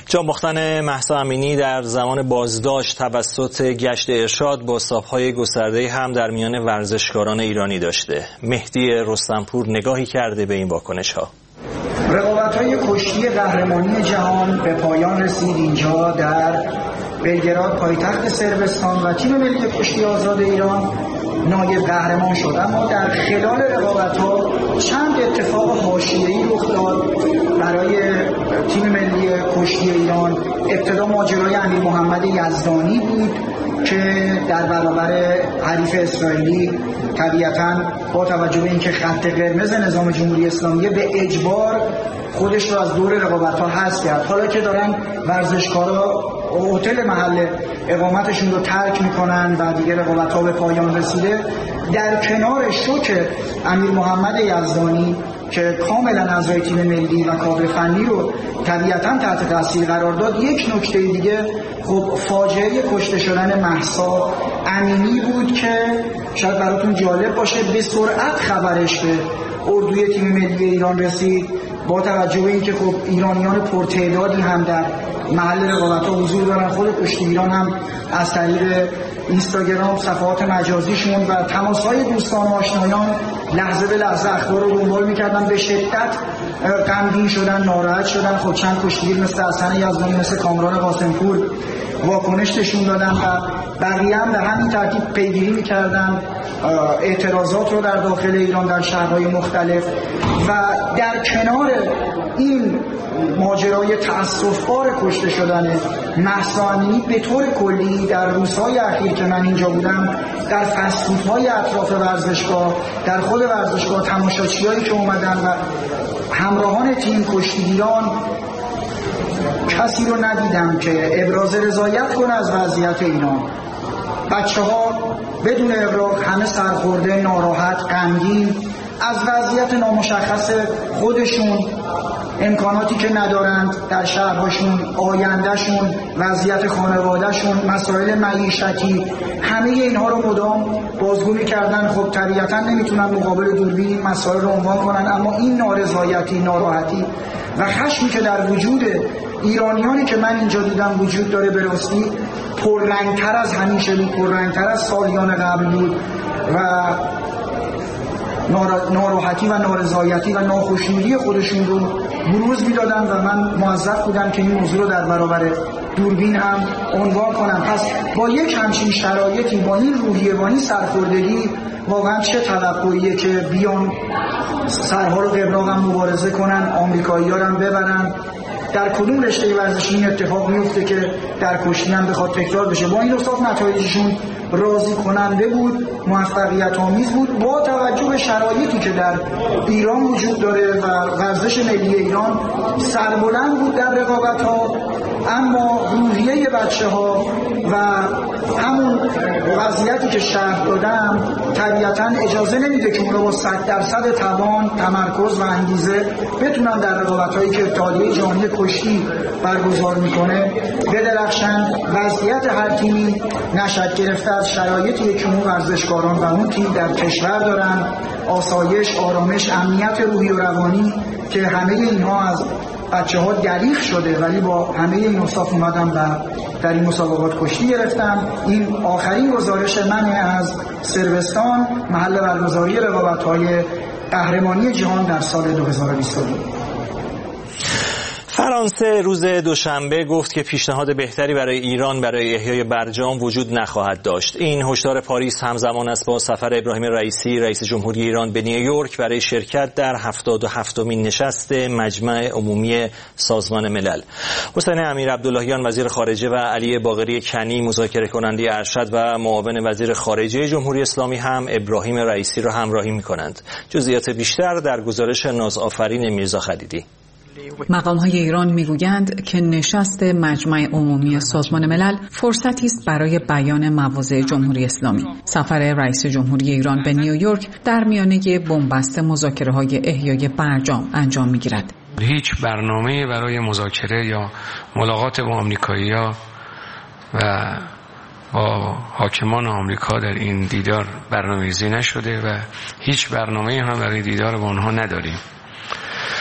جانباختن مهسا امینی در زمان بازداشت توسط گشت ارشاد بازتاب‌های گسترده‌ای هم در میان ورزشکاران ایرانی داشته. مهدی رستمپور نگاهی کرده به این واکنش‌ها. رقابت‌های کشتی قهرمانی جهان به پایان رسید اینجا در بلگراد پایتخت صربستان و تیم ملی کشتی آزاد ایران نایب قهرمان شد. اما در خلال رقابت‌ها چند اتفاق حاشیه‌ای رخ داد برای تیم ملی کشتی ایران. ابتدا ماجرای امیر محمد یزدانی بود که در برابر حریف اسرائیلی طبیعتاً با توجه به اینکه خط قرمز نظام جمهوری اسلامی به اجبار خودش رو از دور رقابت‌ها حذف کرد. حالا که دارن ورزشکارا هتل محل اقامتشون رو ترک میکنن و دیگه رقابت‌ها به پایان رسیده، در کنار شوک امیر محمد یزدانی که کاملا اعضای تیم ملی و کادر فنی رو طبیعتاً تحت تاثیر قرار داد، یک نکته دیگه خب فاجعه کشته شدن مهسا امینی بود که شاید براتون جالب باشه به سرعت خبرش به اردوی تیم ملی ایران رسید، با توجه به اینکه خب ایرانیان پرتعدادی هم در محل رقابت‌ها حضور دارن. خود کشتی ایران هم از طریق اینستاگرام صفحات مجازیشون و تماس‌های دوستان و آشنایان لحظه به لحظه اخبار رو دنبال می‌کردن، به شدت غمگین شدن، ناراحت شدن. خب چند کشتیگیر مثل حسن یزدانی، مثل کامران قاسمپور واکنش نشون دادن و بقیه هم به همین ترتیب پیگیری می‌کردن اعتراضات رو در داخل ایران در شهرهای مختلف. و در کنار این ماجرای تأسف‌بار کشته شدن مهسا امینی، به طور کلی در روزهای اخیر که من اینجا بودم در فست‌فودهای اطراف ورزشگاه، در خود ورزشگاه، تماشاچیایی که اومدن و همراهان تیم کشتیگیران، کسی رو ندیدم که ابراز رضایت کنه از وضعیت ایران. بچه ها بدون ابراز همه سرخورده، ناراحت، غمگین از وضعیت نامشخص خودشون، امکاناتی که ندارند در شهرهاشون، آیندهشون، وضعیت خانوادهشون، مسائل معیشتی، همه اینها رو مدام بازگو می‌کردن. خب طبیعتاً نمیتونن مقابل دوربین مسائل رو عنوان کنن، اما این نارضایتی، ناراحتی و خشمی که در وجود ایرانیانی که من اینجا دیدم وجود داره به راستی پررنگتر از همیشه بود، پررنگتر از سالیان قبل بود و ناراحتی و نارضایتی و ناخوشنودی خودشون رو بروز میدادن و من موظف بودم که این موضوع رو در برابر دوربین هم عنوان کنم. پس با یک همچین شرایطی، با این روحیه، با این سرخوردگی، واقعا چه توقعیه که بیان سرها رو قبراق هم مبارزه کنن، آمریکایی‌ها هم ببرن؟ در کدوم رشته ورزشی این اتفاق میفته که در کشتی هم بخواد تکرار بشه؟ با این اصاف نتایجشون راضی کننده بود، موفقیت آمیز بود، با توجه به شرایطی که در ایران وجود داره و ورزش ملی ایران سربلند بود در رقابت ها، اما روحیه بچه ها و همون وضعیتی که شرح دادم طبیعتاً اجازه نمیده که اونا با صد درصد توان، تمرکز و انگیزه بتونن در رقابت هایی که اتحادیه جهانی کشتی برگزار میکنه بدرخشن. وضعیت هر تیمی نشأت گرفته از شرایطی که اون ورزشکاران و اون تیم در کشور دارن، آسایش، آرامش، امنیت روحی و روانی که همه اینها از بچه ها دریغ شده، ولی با همه این اوصاف اومدم و در این مسابقات کشتی گرفتم. این آخرین گزارش منه از صربستان، محل برگزاری رقابت‌های قهرمانی جهان در سال دو هزار و بیست و دو. فرانسه روز دوشنبه گفت که پیشنهاد بهتری برای ایران برای احیای برجام وجود نخواهد داشت. این هشدار پاریس همزمان است با سفر ابراهیم رئیسی رئیس جمهوری ایران به نیویورک برای شرکت در هفتاد و هفتمین نشست مجمع عمومی سازمان ملل. حسین امیر عبداللهیان وزیر خارجه و علی باقری کنی مذاکره کننده ارشد و معاون وزیر خارجه جمهوری اسلامی هم ابراهیم رئیسی را همراهی می‌کنند. جزئیات بیشتر در گزارش نازآفرین میرزا خلیدی. مقام‌های ایران می‌گویند که نشست مجمع عمومی سازمان ملل فرصتی است برای بیان مواضع جمهوری اسلامی. سفر رئیس جمهوری ایران به نیویورک در میانه بنبست مذاکره‌های احیای برجام انجام می‌گیرد. هیچ برنامه‌ای برای مذاکره یا ملاقات با آمریکایی‌ها و با حاکمان آمریکا در این دیدار برنامه‌ریزی نشده و هیچ برنامه‌ای هم برای دیدار با آنها نداریم.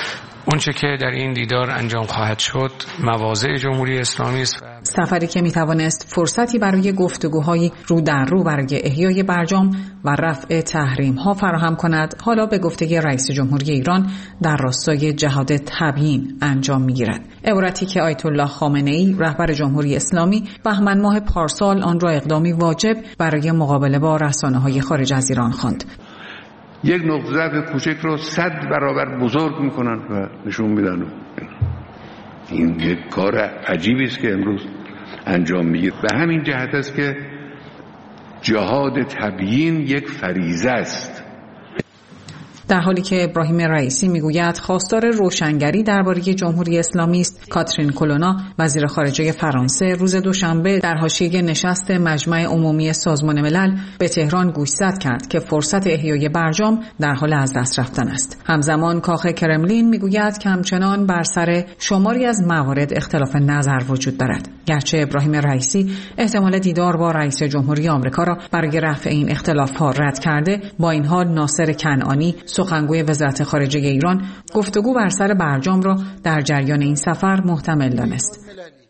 اونچه که در این دیدار انجام خواهد شد مواضع جمهوری اسلامی است. سفری که میتوانست فرصتی برای گفتگوهای رو در رو برای احیای برجام و رفع تحریم ها فراهم کند، حالا به گفته رئیس جمهوری ایران در راستای جهاد تبیین انجام میگیرد. عبارتی که آیت الله خامنه ای رهبر جمهوری اسلامی بهمن ماه پارسال آن را اقدامی واجب برای مقابله با رسانه‌های خارج از ایران خواند. یک نقطه ضعف کوچک رو صد برابر بزرگ میکنن و نشون میدن. این یک کار عجیبی است که امروز انجام میگیره. به همین جهت است که جهاد تبیین یک فریضه است. در حالی که ابراهیم رئیسی میگوید خواستار روشنگری درباره جمهوری اسلامی است، کاترین کولونا وزیر خارجه فرانسه روز دوشنبه در حاشیه نشست مجمع عمومی سازمان ملل به تهران گوشزد کرد که فرصت احیای برجام در حال از دست رفتن است. همزمان کاخ کرملین میگوید که همچنان بر سر شماری از موارد اختلاف نظر وجود دارد. گرچه ابراهیم رئیسی احتمال دیدار با رئیس جمهوری آمریکا را برای رفع این اختلاف‌ها رد کرده، با این حال ناصر کنعانی سخنگوی وزارت خارجه ایران گفتگو بر سر برجام را در جریان این سفر محتمل دانست.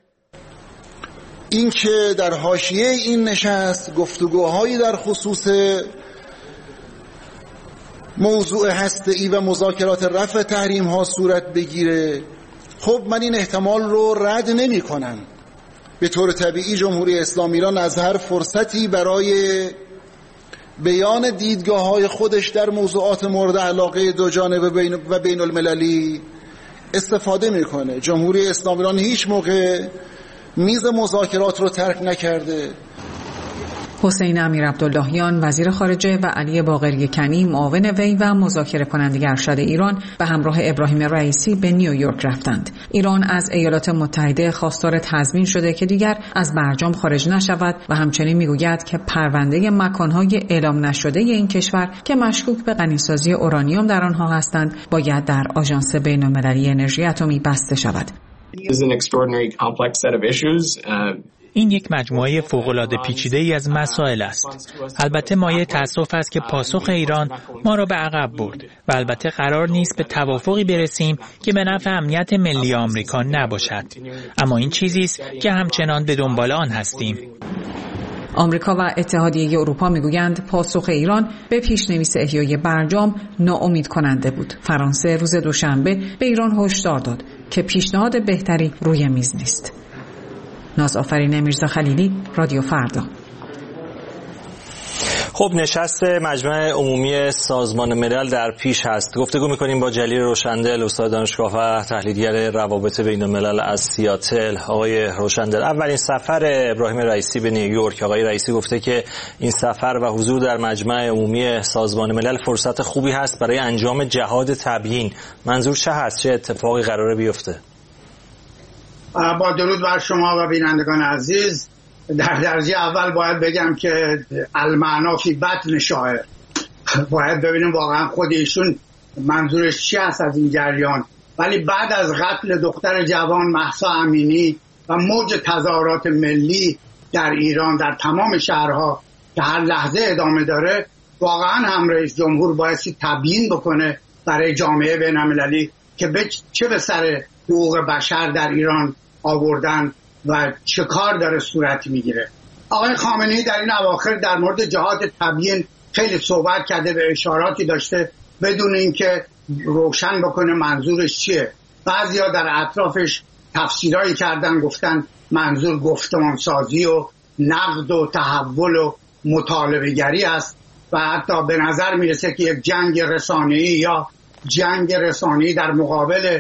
این که در حاشیه این نشست گفتگوهایی در خصوص موضوع هسته‌ای و مذاکرات رفع تحریم ها صورت بگیره، خب من این احتمال رو رد نمی کنم. به طور طبیعی جمهوری اسلامی ایران از هر فرصتی برای بیان دیدگاه‌های خودش در موضوعات مورد علاقه دو جانبه و بین المللی استفاده میکنه. جمهوری اسلامی ایران هیچ موقع میز مذاکرات رو ترک نکرده. حسین امیر عبداللهیان وزیر خارجه و علی باقری کنی معاون وی و مذاکره کننده ارشد ایران به همراه ابراهیم رئیسی به نیویورک رفتند. ایران از ایالات متحده خواستار تضمین شده که دیگر از برجام خارج نشود و همچنین میگوید که پرونده مکانهای اعلام نشده این کشور که مشکوک به غنیسازی اورانیوم در آنها هستند باید در آژانس بین‌المللی انرژی اتمی بسته شود. این یک مجموعه فوق‌العاده پیچیده‌ای از مسائل است. البته مایه تأسف است که پاسخ ایران ما را به عقب برد و البته قرار نیست به توافقی برسیم که به نفع امنیت ملی آمریکا نباشد. اما این چیزی است که همچنان به دنبال آن هستیم. آمریکا و اتحادیه اروپا میگویند پاسخ ایران به پیشنویس احیای برجام ناامید کننده بود. فرانسه روز دوشنبه به ایران هشدار داد که پیشنهاد بهتری روی میز نیست. ناز آفرین میرزا خلیلی، رادیو فردا. خب نشست مجمع عمومی سازمان ملل در پیش هست. گفتگو می‌کنیم با جلیل روشندل، استاد دانشگاه و تحلیلگر روابط بین الملل از سیاتل. آقای روشندل، اولین سفر ابراهیم رئیسی به نیویورک، آقای رئیسی گفته که این سفر و حضور در مجمع عمومی سازمان ملل فرصت خوبی هست برای انجام جهاد تبیین. منظور چه هست؟ چه اتفاقی قراره بیفته؟ با درود بر شما و بینندگان عزیز، در درجه اول باید بگم که المعنا فی بطن شاعر. باید ببینیم واقعا خود ایشون منظورش چی هست از این جریان. ولی بعد از قتل دختر جوان مهسا امینی و موج تظاهرات ملی در ایران در تمام شهرها که هر لحظه ادامه داره، واقعا هم رئیس جمهور بایستی تبیین بکنه برای جامعه بین‌المللی که چه به سر حقوق بشر در ایران آوردن و چه کار داره صورت میگیره. آقای خامنه‌ای در این اواخر در مورد جهاد تبیین خیلی صحبت کرده و اشاراتی داشته بدون اینکه روشن بکنه منظورش چیه. بعضیا در اطرافش تفسیرایی کردن، گفتن منظور گفتمانسازی و نقد و تحول و مطالبه‌گری است و حتی به نظر میرسه که یک جنگ رسانه‌ای یا جنگ رسانه‌ای در مقابل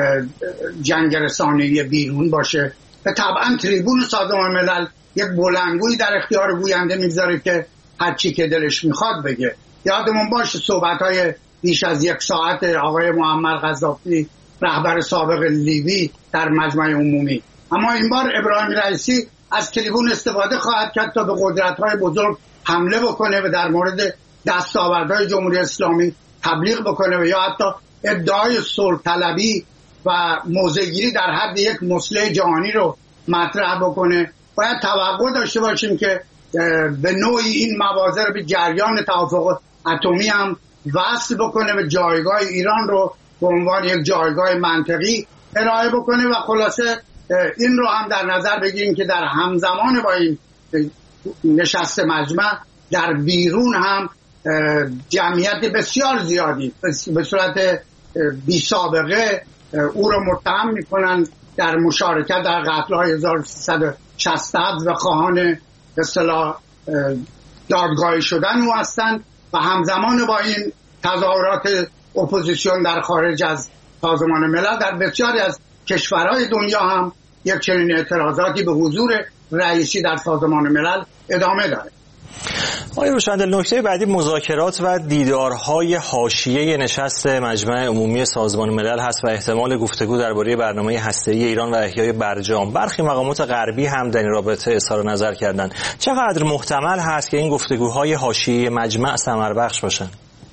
جنگ رسانه‌ای بیرون باشه. و طبعا تریبون سازمان ملل یک بلندگویی در اختیار گوینده میگذاره که هر چی که دلش میخواد بگه. یادمون باشه صحبت‌های بیش از یک ساعت آقای معمر قذافی رهبر سابق لیبی در مجمع عمومی. اما این بار ابراهیم رئیسی از تریبون استفاده خواهد کرد تا به قدرت‌های بزرگ حمله بکنه و در مورد دستاوردهای جمهوری اسلامی تبلیغ بکنه و یا حتی ادعای صلح طلبی و موضع‌گیری در حد یک مصلح جهانی رو مطرح بکنه. باید توقع داشته باشیم که به نوعی این مواضع رو به جریان توافق اتمی هم وصل بکنه و جایگاه ایران رو به عنوان یک جایگاه منطقی ارائه بکنه و خلاصه این رو هم در نظر بگیریم که در همزمان با این نشست مجمع در بیرون هم جمعیت بسیار زیادی به صورت بی سابقه او رو متهم میکنن در مشارکت در قتل‌های هزار و سیصد و شصت و هفت و خواهان به اصطلاح دادگاهی شدن او هستند و همزمان با این تظاهرات اپوزیسیون در خارج از سازمان ملل در بسیاری از کشورهای دنیا هم یک چنین اعتراضاتی به حضور رئیسی در سازمان ملل ادامه داره. آقای روشندل، نکته بعدی مذاکرات و دیدارهای حاشیه نشست مجمع عمومی سازمان ملل هست و احتمال گفتگو درباره برنامه هسته‌ای ایران و احیای برجام. برخی مقامات غربی هم در این رابطه اظهار نظر کردند. چقدر محتمل هست که این گفتگوهای حاشیه مجمع ثمربخش باشند؟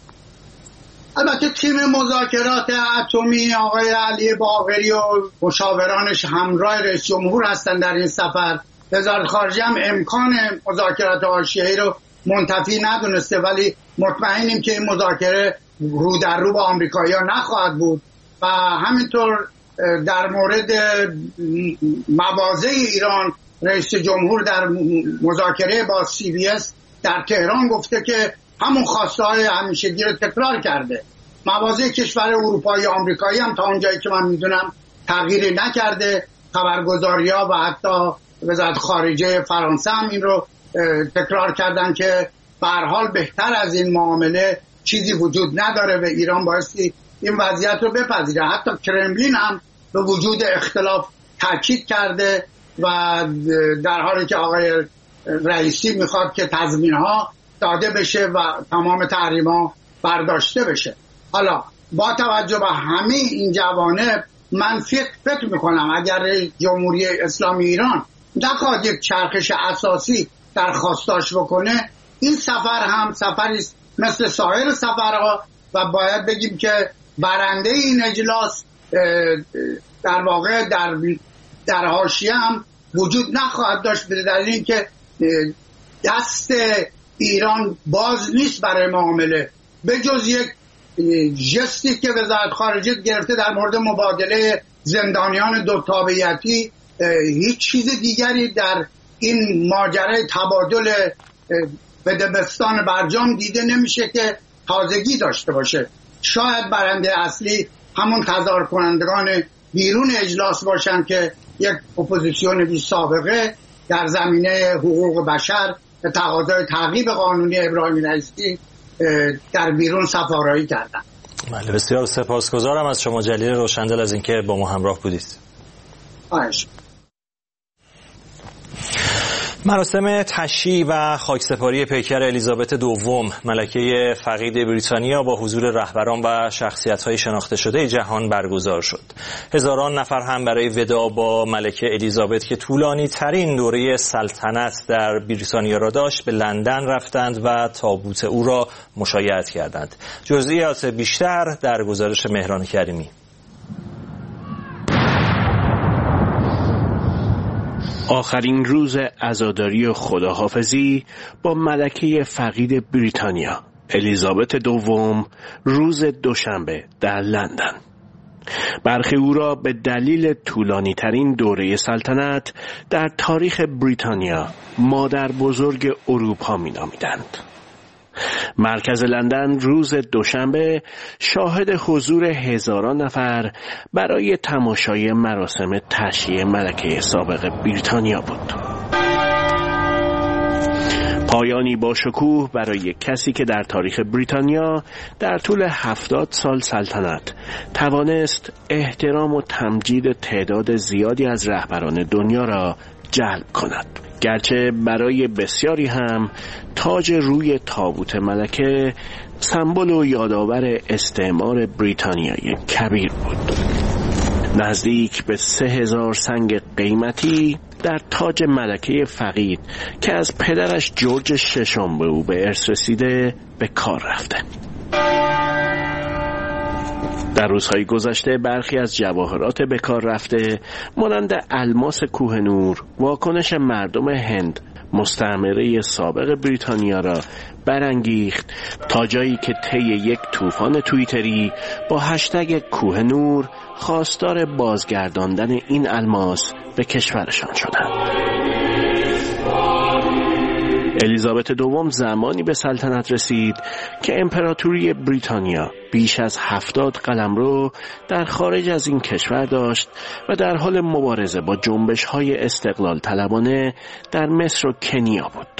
البته تیم مذاکرات اتمی آقای علی باقری و مشاورانش همراه رئیس جمهور هستند در این سفر. وزارت خارجه هم امکان مذاکرات حاشیه‌ای رو منتفی ندونسته، ولی مطمئنیم که این مذاکره رو در رو با آمریکایی‌ها نخواهد بود و همینطور در مورد مواضع ایران رئیس جمهور در مذاکره با سی بی اس در تهران گفته که همون خواسته‌های همیشگی رو تکرار کرده. مواضع کشور اروپایی و آمریکایی هم تا اونجایی که من میدونم تغییری نکرده. خبرگزاری‌ها و حتی وزارت خارجه فرانسه هم این رو تکرار کردن که به هر حال بهتر از این معامله چیزی وجود نداره و ایران بایستی این وضعیت رو بپذیره. حتی کرملین هم به وجود اختلاف تاکید کرده و در حالی که آقای رئیسی میخواد که تضمین‌ها داده بشه و تمام تحریم‌ها برداشته بشه. حالا با توجه به همه این جوانب من فکر فکر میکنم اگر جمهوری اسلامی ایران نخواد یک چرخش اساسی در خواستاش بکنه، این سفر هم سفری مثل سایر سفرها و باید بگیم که برنده این اجلاس در واقع در در حاشیه هم وجود نخواهد داشت، به دلیل اینکه دست ایران باز نیست برای معامله، به جز یک جستی که وزارت خارجه گرفته در مورد مبادله زندانیان دو تابعیتی. هیچ چیز دیگری در این ماجرای تبادل به دبستان برجام دیده نمیشه که تازگی داشته باشه. شاید برنده اصلی همون تظاهر کنندگان بیرون اجلاس باشن که یک اپوزیسیون بی سابقه در زمینه حقوق بشر به تقاضای تعقیب قانونی ابراهیم رئیسی در بیرون سفارایی کردن. بله، بسیار سپاسگزارم از شما جلیل روشندل از اینکه با ما همراه بودید. آیش. مراسم تشییع و خاکسپاری پیکر الیزابت دوم ملکه فقید بریتانیا با حضور رهبران و شخصیت‌های شناخته شده جهان برگزار شد. هزاران نفر هم برای وداع با ملکه الیزابت که طولانی ترین دوره سلطنت در بریتانیا را داشت به لندن رفتند و تابوت او را مشایعت کردند. جزئیات بیشتر در گزارش مهران کریمی. آخرین روز عزاداری و خداحافظی با ملکه فقید بریتانیا الیزابت دوم روز دوشنبه در لندن. برخی او را به دلیل طولانی ترین دوره سلطنت در تاریخ بریتانیا مادر بزرگ اروپا می نامیدند. مرکز لندن روز دوشنبه شاهد حضور هزاران نفر برای تماشای مراسم تشییع ملکه سابق بریتانیا بود. پایانی با شکوه برای کسی که در تاریخ بریتانیا در طول هفتاد سال سلطنت توانست احترام و تمجید تعداد زیادی از رهبران دنیا را جلب کند. گرچه برای بسیاری هم تاج روی تابوت ملکه سمبل و یادآور استعمار بریتانیای کبیر بود. نزدیک به سه هزار سنگ قیمتی در تاج ملکه فقید که از پدرش جورج ششم به او به ارث رسیده به کار رفته. در روزهای گذشته برخی از جواهرات به کار رفته مانند الماس کوه نور واکنش مردم هند مستعمره سابق بریتانیا را برانگیخت تا جایی که طی یک طوفان توییتری با هشتگ کوه نور خواستار بازگرداندن این الماس به کشورشان شدند. الیزابت دوم زمانی به سلطنت رسید که امپراتوری بریتانیا بیش از هفتاد قلمرو در خارج از این کشور داشت و در حال مبارزه با جنبش‌های استقلال طلبانه در مصر و کنیا بود.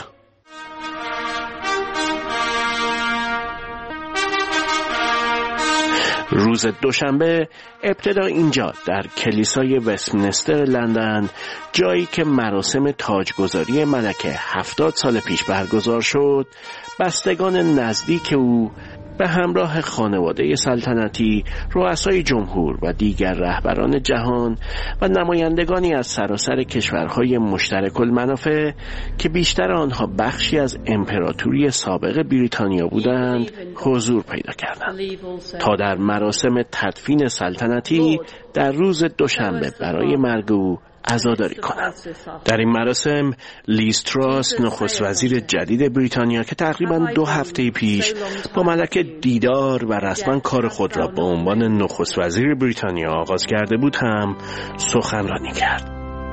روز دوشنبه ابتدا اینجا در کلیسای وستمینستر لندن، جایی که مراسم تاجگذاری ملکه هفتاد سال پیش برگزار شد، بستگان نزدیک او به همراه خانواده سلطنتی، رؤسای جمهور و دیگر رهبران جهان و نمایندگانی از سراسر کشورهای مشترک المنافع که بیشتر آنها بخشی از امپراتوری سابق بریتانیا بودند حضور پیدا کردند تا در مراسم تدفین سلطنتی در روز دوشنبه برای مرگ او عزاداری کنند. در این مراسم لیز تراس نخست وزیر جدید بریتانیا که تقریباً دو هفته پیش با ملکه دیدار و رسما کار خود را به عنوان نخست وزیر بریتانیا آغاز کرده بود هم سخنرانی کرد.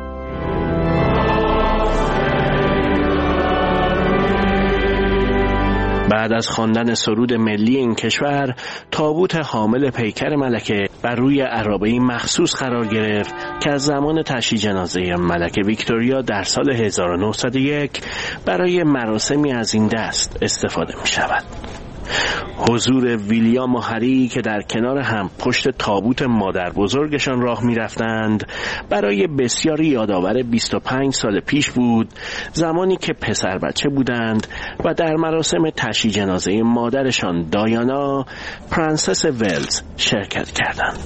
بعد از خواندن سرود ملی این کشور، تابوت حامل پیکر ملکه بر روی عرابه‌ای مخصوص قرار گرفت که از زمان تشییع جنازه ملکه ویکتوریا در سال هزار و نهصد و یک برای مراسمی از این دست استفاده می شود. حضور ویلیام و هری که در کنار هم پشت تابوت مادر بزرگشان راه می رفتند برای بسیاری یادآور بیست و پنج سال پیش بود، زمانی که پسر بچه بودند و در مراسم تشییع جنازه مادرشان دایانا پرنسس ولز شرکت کردند.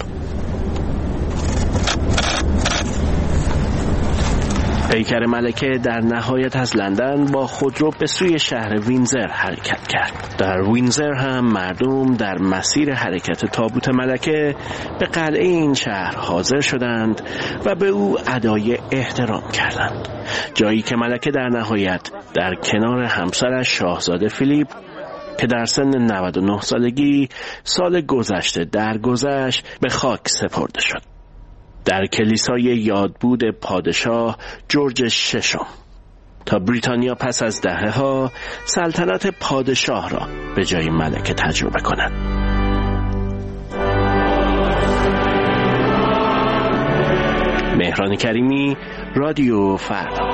پیکر ملکه در نهایت از لندن با خودرو به سوی شهر وینزر حرکت کرد. در وینزر هم مردم در مسیر حرکت تابوت ملکه به قلعه این شهر حاضر شدند و به او ادای احترام کردند، جایی که ملکه در نهایت در کنار همسرش شاهزاده فیلیپ که در سن نود و نه سالگی سال گذشته درگذشت به خاک سپرده شد. در کلیسای یادبود پادشاه جورج ششم تا بریتانیا پس از دهه‌ها سلطنت پادشاه را به جای ملکه تجربه کند. مهران کریمی، رادیو فردا.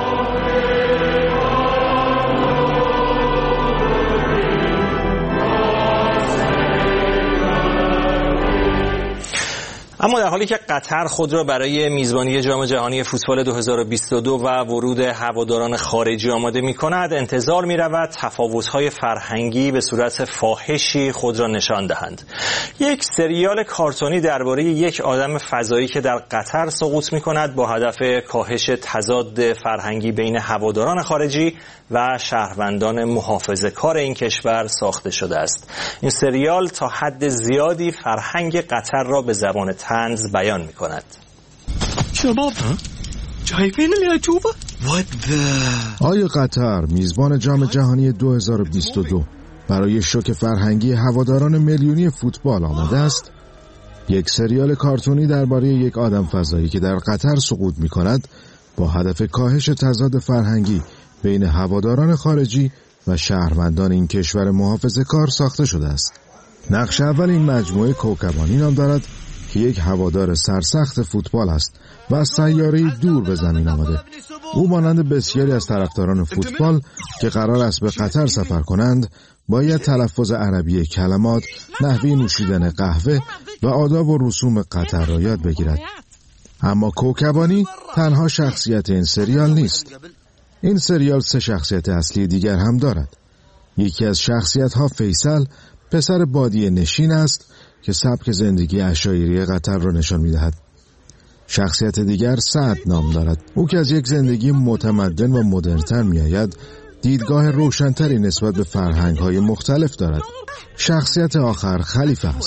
اما در حالی که قطر خود را برای میزبانی جام جهانی فوتبال دو هزار و بیست و دو و ورود هواداران خارجی آماده می‌کند، انتظار می‌رود تفاوت‌های فرهنگی به صورت فاحشی خود را نشان دهند. یک سریال کارتونی درباره یک آدم فضایی که در قطر سقوط می‌کند با هدف کاهش تضاد فرهنگی بین هواداران خارجی و شهروندان محافظه‌کار این کشور ساخته شده است. این سریال تا حد زیادی فرهنگ قطر را به زبان طنز بیان می‌کند. شباب شايفين الأجوبة؟ آیا قطر میزبان جام جهانی دو هزار و بیست و دو برای شوک فرهنگی هواداران میلیونی فوتبال آماده است؟ یک سریال کارتونی درباره یک آدم فضایی که در قطر سقوط می‌کند با هدف کاهش تضاد فرهنگی بین هواداران خارجی و شهروندان این کشور محافظه‌کار ساخته شده است. نقش اول این مجموعه کوکبانی نام دارد که یک هوادار سرسخت فوتبال است و از سیاره‌ای دور به زمین آمده. او مانند بسیاری از طرفداران فوتبال که قرار است به قطر سفر کنند، باید تلفظ عربی کلمات، نحوه نوشیدن قهوه و آداب و رسوم قطر را یاد بگیرد. اما کوکبانی تنها شخصیت این سریال نیست. این سریال سه شخصیت اصلی دیگر هم دارد. یکی از شخصیت‌ها فیصل، پسر بادیه نشین است که سبک زندگی عشایری قطر را نشان می‌دهد. شخصیت دیگر سعد نام دارد. او که از یک زندگی متمدن و مدرن‌تر می‌آید، دیدگاه روشن‌تری نسبت به فرهنگ‌های مختلف دارد. شخصیت آخر خلیفه است.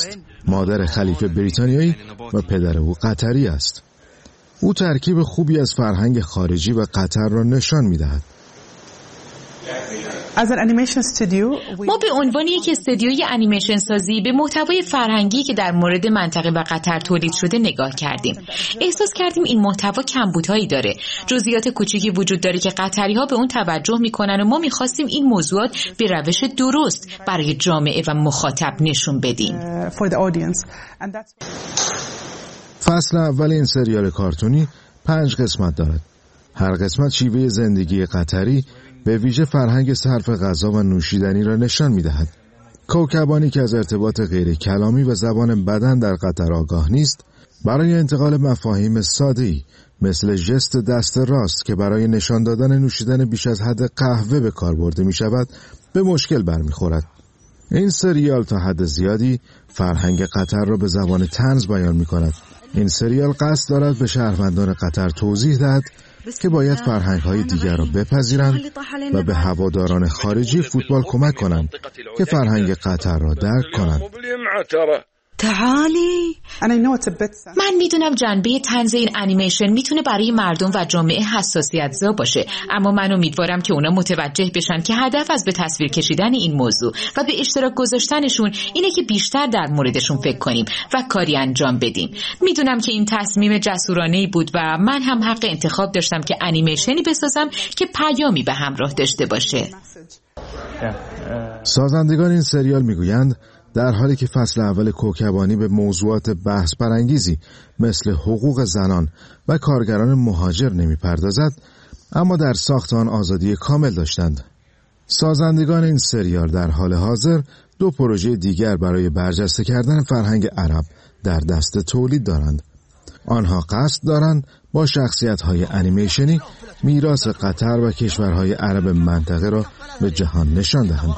مادر خلیفه بریتانیایی و پدر او قطری است. او ترکیب خوبی از فرهنگ خارجی و قطر را نشان می‌دهد. ما به عنوان یک استودیوی انیمیشن سازی به محتوای فرهنگی که در مورد منطقه و قطر تولید شده نگاه کردیم. احساس کردیم این محتوا کمبودهایی داره. جزئیات کوچیکی وجود داره که قطری‌ها به اون توجه میکنن و ما میخواستیم این موضوعات به روش درست برای جامعه و مخاطب نشون بدیم. فصل اول این سریال کارتونی پنج قسمت دارد. هر قسمت شیوه زندگی قطری به ویژه فرهنگ صرف غذا و نوشیدنی را نشان می‌دهد. کوکبانی که از ارتباط غیر کلامی و زبان بدن در قطر آگاه نیست، برای انتقال مفاهیم ساده‌ای مثل ژست دست راست که برای نشان دادن نوشیدن بیش از حد قهوه به کار برده می‌شود، به مشکل برمی‌خورد. این سریال تا حد زیادی فرهنگ قطر را به زبان طنز بیان می‌کند. این سریال قصد دارد به شهروندان قطر توضیح دهد که باید فرهنگ‌های دیگر را بپذیرند و به هواداران خارجی فوتبال کمک کنند که فرهنگ قطر را درک کنند. تعالی من میدونم جنبه طنز این انیمیشن میتونه برای مردم و جامعه حساسیت زا باشه، اما من امیدوارم که اونا متوجه بشن که هدف از به تصویر کشیدن این موضوع و به اشتراک گذاشتنشون اینه که بیشتر در موردشون فکر کنیم و کاری انجام بدیم. میدونم که این تصمیم جسورانه‌ای بود و من هم حق انتخاب داشتم که انیمیشنی بسازم که پیامی به همراه داشته باشه. سازندگان این سریال میگویند در حالی که فصل اول کوکبانی به موضوعات بحث برانگیزی مثل حقوق زنان و کارگران مهاجر نمیپردازد، اما در ساخت آن آزادی کامل داشتند. سازندگان این سریال در حال حاضر دو پروژه دیگر برای برجسته کردن فرهنگ عرب در دست تولید دارند. آنها قصد دارند با شخصیت‌های انیمیشنی میراث قطر و کشورهای عرب منطقه را به جهان نشان دهند.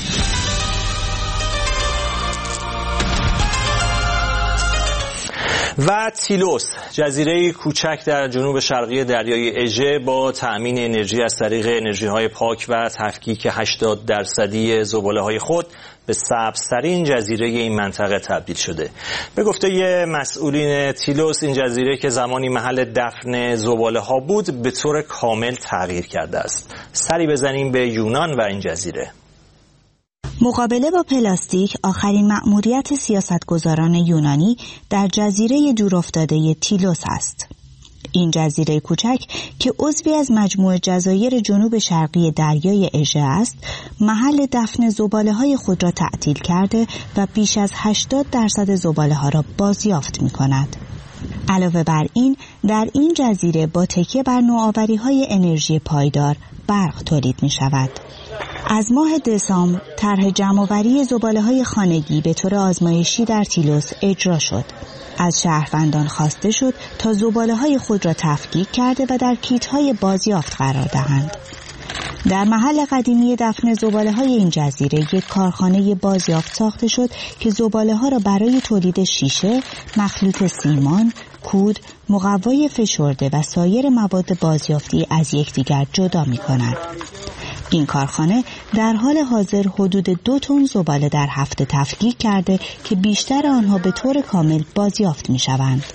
و تیلوس، جزیره کوچک در جنوب شرقی دریای اژه با تأمین انرژی از طریق انرژی‌های پاک و تفکیک هشتاد درصدی زباله‌های خود به سبزترین جزیره این منطقه تبدیل شده. به گفته مسئولین تیلوس، این جزیره که زمانی محل دفن زباله‌ها بود به طور کامل تغییر کرده است. سری بزنیم به یونان و این جزیره. مقابله با پلاستیک آخرین مأموریت سیاستگزاران یونانی در جزیره دورافتاده تیلوس است. این جزیره کوچک که عضوی از مجموعه جزایر جنوب شرقی دریای اژه است، محل دفن زباله‌های خود را تعطیل کرده و بیش از هشتاد درصد زباله‌ها را بازیافت می‌کند. علاوه بر این، در این جزیره با تکیه بر نوآوری‌های انرژی پایدار برق تولید می‌شود. از ماه دسامبر طرح جمع‌آوری زباله‌های خانگی به طور آزمایشی در تیلوس اجرا شد. از شهروندان خواسته شد تا زباله‌های خود را تفکیک کرده و در کیت‌های بازیافت قرار دهند. در محل قدیمی دفن زباله‌های این جزیره یک کارخانه بازیافت ساخته شد که زباله‌ها را برای تولید شیشه، مخلوط سیمان، کود، مقوای فشرده و سایر مواد بازیافتی از یکدیگر جدا می‌کند. این کارخانه در حال حاضر حدود دو تن زباله در هفته تفکیک کرده که بیشتر آنها به طور کامل بازیافت می شوند.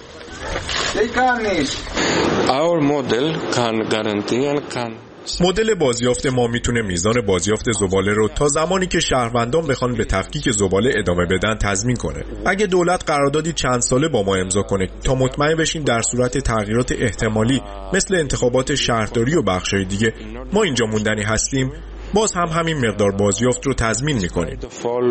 مدل بازیافت ما میتونه میزان بازیافت زباله رو تا زمانی که شهروندان بخوان به تفکیک زباله ادامه بدن تضمین کنه. اگه دولت قراردادی چند ساله با ما امضا کنه تا مطمئن بشین در صورت تغییرات احتمالی مثل انتخابات شهرداری و بخشای دیگه ما اینجا موندنی هستیم، باز هم همین مقدار بازیافت رو تضمین میکنیم.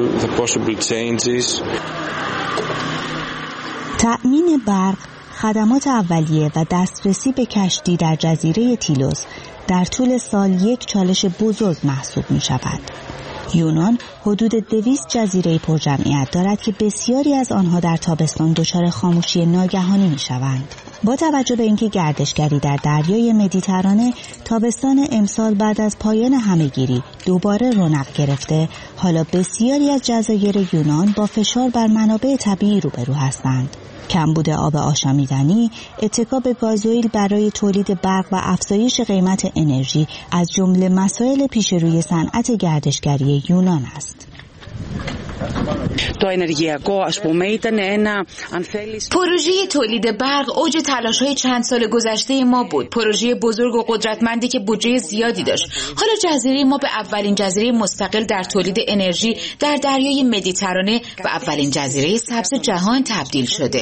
تأمین برق، خدمات اولیه و دسترسی به کشتی در جزیره تیلوس در طول سال یک چالش بزرگ محسوب می شود. یونان حدود دویست جزیره پرجمعیت دارد که بسیاری از آنها در تابستان دچار خاموشی ناگهانی می شوند. با توجه به اینکه گردشگری در دریای مدیترانه تابستان امسال بعد از پایان همهگیری دوباره رونق گرفته، حالا بسیاری از جزایر یونان با فشار بر منابع طبیعی روبرو هستند. کمبود آب آشامیدنی، اتکا به گازوئیل برای تولید برق و افزایش قیمت انرژی از جمله مسائل پیش روی صنعت گردشگری یونان است. پروژه تولید برق اوج تلاش‌های چند سال گذشته ما بود. پروژه بزرگ و قدرتمندی که بودجه زیادی داشت. حالا جزیره ما به اولین جزیره مستقل در تولید انرژی در دریای مدیترانه و اولین جزیره سبز جهان تبدیل شده.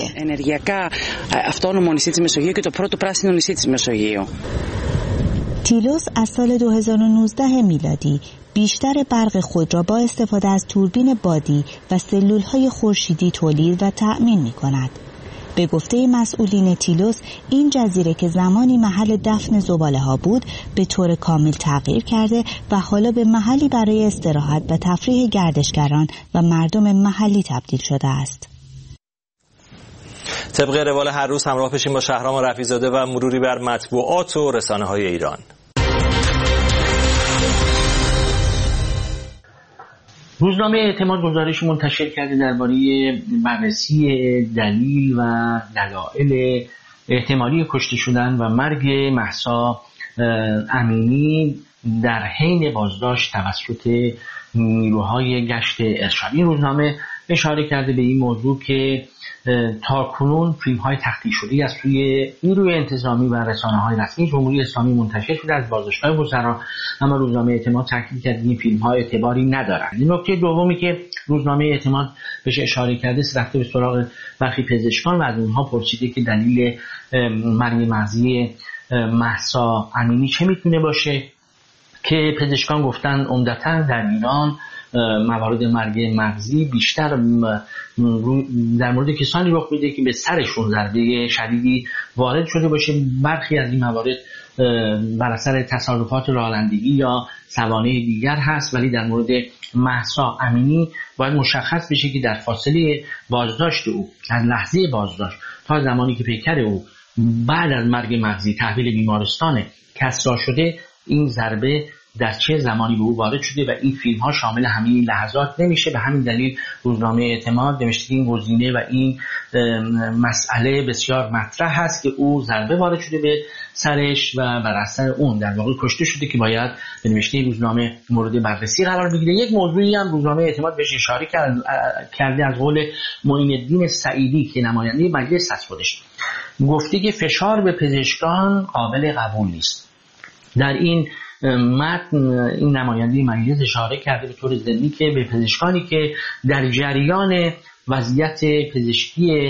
تیلوس از سال دو هزار و نوزده میلادی بیشتر برق خود را با استفاده از توربین بادی و سلولهای خورشیدی تولید و تأمین می کند. به گفته مسئولین تیلوس، این جزیره که زمانی محل دفن زباله ها بود به طور کامل تغییر کرده و حالا به محلی برای استراحت و تفریح گردشگران و مردم محلی تبدیل شده است. طبق روال هر روز همراه بشیم با شهرام رفیع‌زاده و مروری بر مطبوعات و رسانه های ایران. روزنامه اعتماد گزارش منتشر کرده درباره بررسی دلیل و دلایل احتمالی کشته شدن و مرگ مهسا امینی در حین بازداشت توسط نیروهای گشت ارشاد. این روزنامه اشاره کرده به این موضوع که تاکنون فیلم‌های تخلیه شده از سوی نیروی انتظامی و رسانه‌های رسمی جمهوری اسلامی منتشر شده از بازداشت‌های وزرا، اما روزنامه اعتماد تاکید کرد این فیلم‌ها اعتباری ندارند. این نکته دومی که روزنامه اعتماد بهش اشاره کرده است رفته به سراغ برخی پزشکان و از اونها پرسیده که دلیل مرگ مغزی مهسا امینی چه میتونه باشه، که پزشکان گفتن عمدتاً در ایران موارد مرگ مغزی بیشتر در مورد کسانی رخ میده که به سرشون ضربه شدیدی وارد شده باشه. برخی از این موارد بر اثر تصادفات رانندگی یا سوانح دیگر هست، ولی در مورد مهسا امینی باید مشخص بشه که در فاصله بازداشت او از لحظه بازداشت تا زمانی که پیکر او بعد از مرگ مغزی تحویل بیمارستان کسری شده این ضربه در چه زمانی به او وارد شده و این فیلم ها شامل همین لحظات نمیشه. به همین دلیل روزنامه اعتماد نوشته این گزینه و این مسئله بسیار مطرح هست که او ضربه وارد شده به سرش و بر اثر اون در واقع کشته شده که باید به نوشته روزنامه مورد بررسی قرار بگیره. یک موضوعی هم روزنامه اعتماد بهش اشاره کرده از قول معین الدین سعیدی که نماینده مجلس هست خودش، گفته که فشار به پزشکان قابل قبول نیست. در این متن این نماینده مجلس اشاره کرده به طور ضمنی که به پزشکانی که در جریان وضعیت پزشکی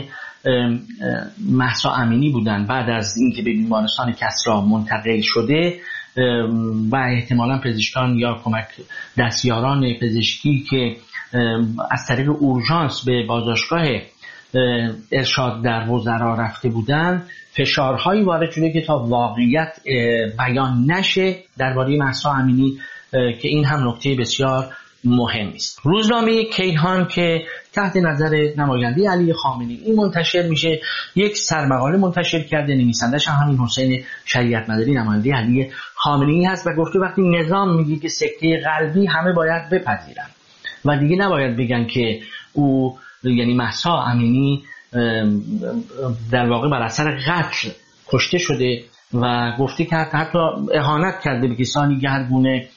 مهسا امینی بودن بعد از اینکه به بیمارستان کسری منتقل شده و احتمالاً پزشکان یا کمک دستیاران پزشکی که از طریق اورژانس به بازداشتگاه ارشاد در وزرا رفته بودند فشارهایی وارد شده که تا واقعیت بیان نشه درباره مهسا امینی که این هم نکته بسیار مهم است. روزنامه کیهان که تحت نظر نماینده علی خامنه‌ای این منتشر میشه یک سرمقاله منتشر کرده، نویسندش هم همین حسین شریعت مداری نماینده علی خامنه‌ای هست و گفته وقتی نظام میگه که سکته قلبی همه باید بپذیرن و دیگه نباید بگن که او یعنی مهسا امینی در واقع بر اثر قتل کشته شده و گفته که حتی اهانت کرده به کسانی که هر گونه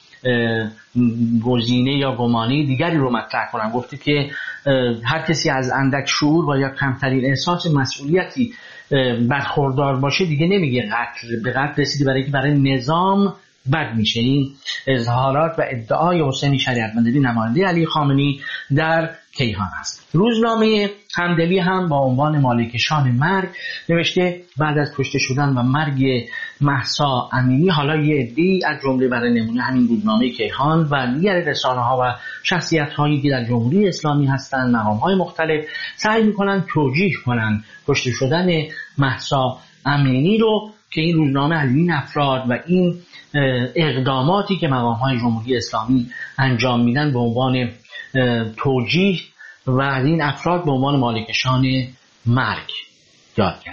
گزینه یا گمانه دیگری رو مطرح کنن. گفته که هر کسی از اندک شعور و یا کمترین احساس مسئولیتی برخوردار باشه دیگه نمیگه قتل به قتل رسیدی برای که برای نظام بد میشه. این اظهارات و ادعای حسین شریعت مداری نماینده علی خامنه‌ای در کیهان است. روزنامه همدلی هم با عنوان مالکشان مرگ نوشته بعد از کشته شدن و مرگ مهسا امینی حالا یه عده‌ای از جمله برای نمونه همین روزنامه کیهان و دیگر رسانه‌ها و شخصیت‌هایی که در جمهوری اسلامی هستند مقام‌های مختلف سعی می‌کنن توجیه کنن کشته شدن مهسا امینی رو که این روزنامه از این افراد و این اقداماتی که مقام‌های جمهوری اسلامی انجام میدن به عنوان توجیه و از این افراد به عنوان مالکشان مرگ یاد کرد.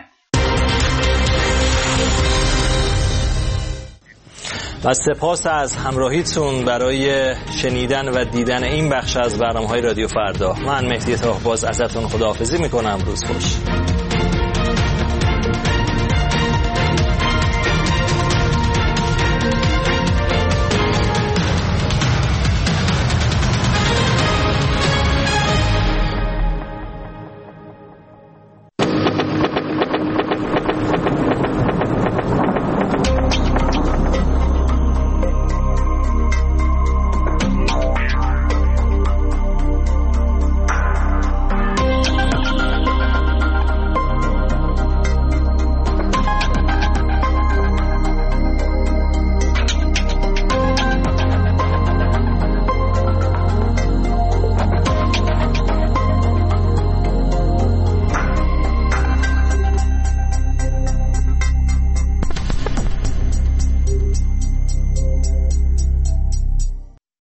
و سپاس از همراهیتون برای شنیدن و دیدن این بخش از برنامه‌های رادیو فردا. من مهدی طاهرباز ازتون خداحافظی میکنم. روز خوش.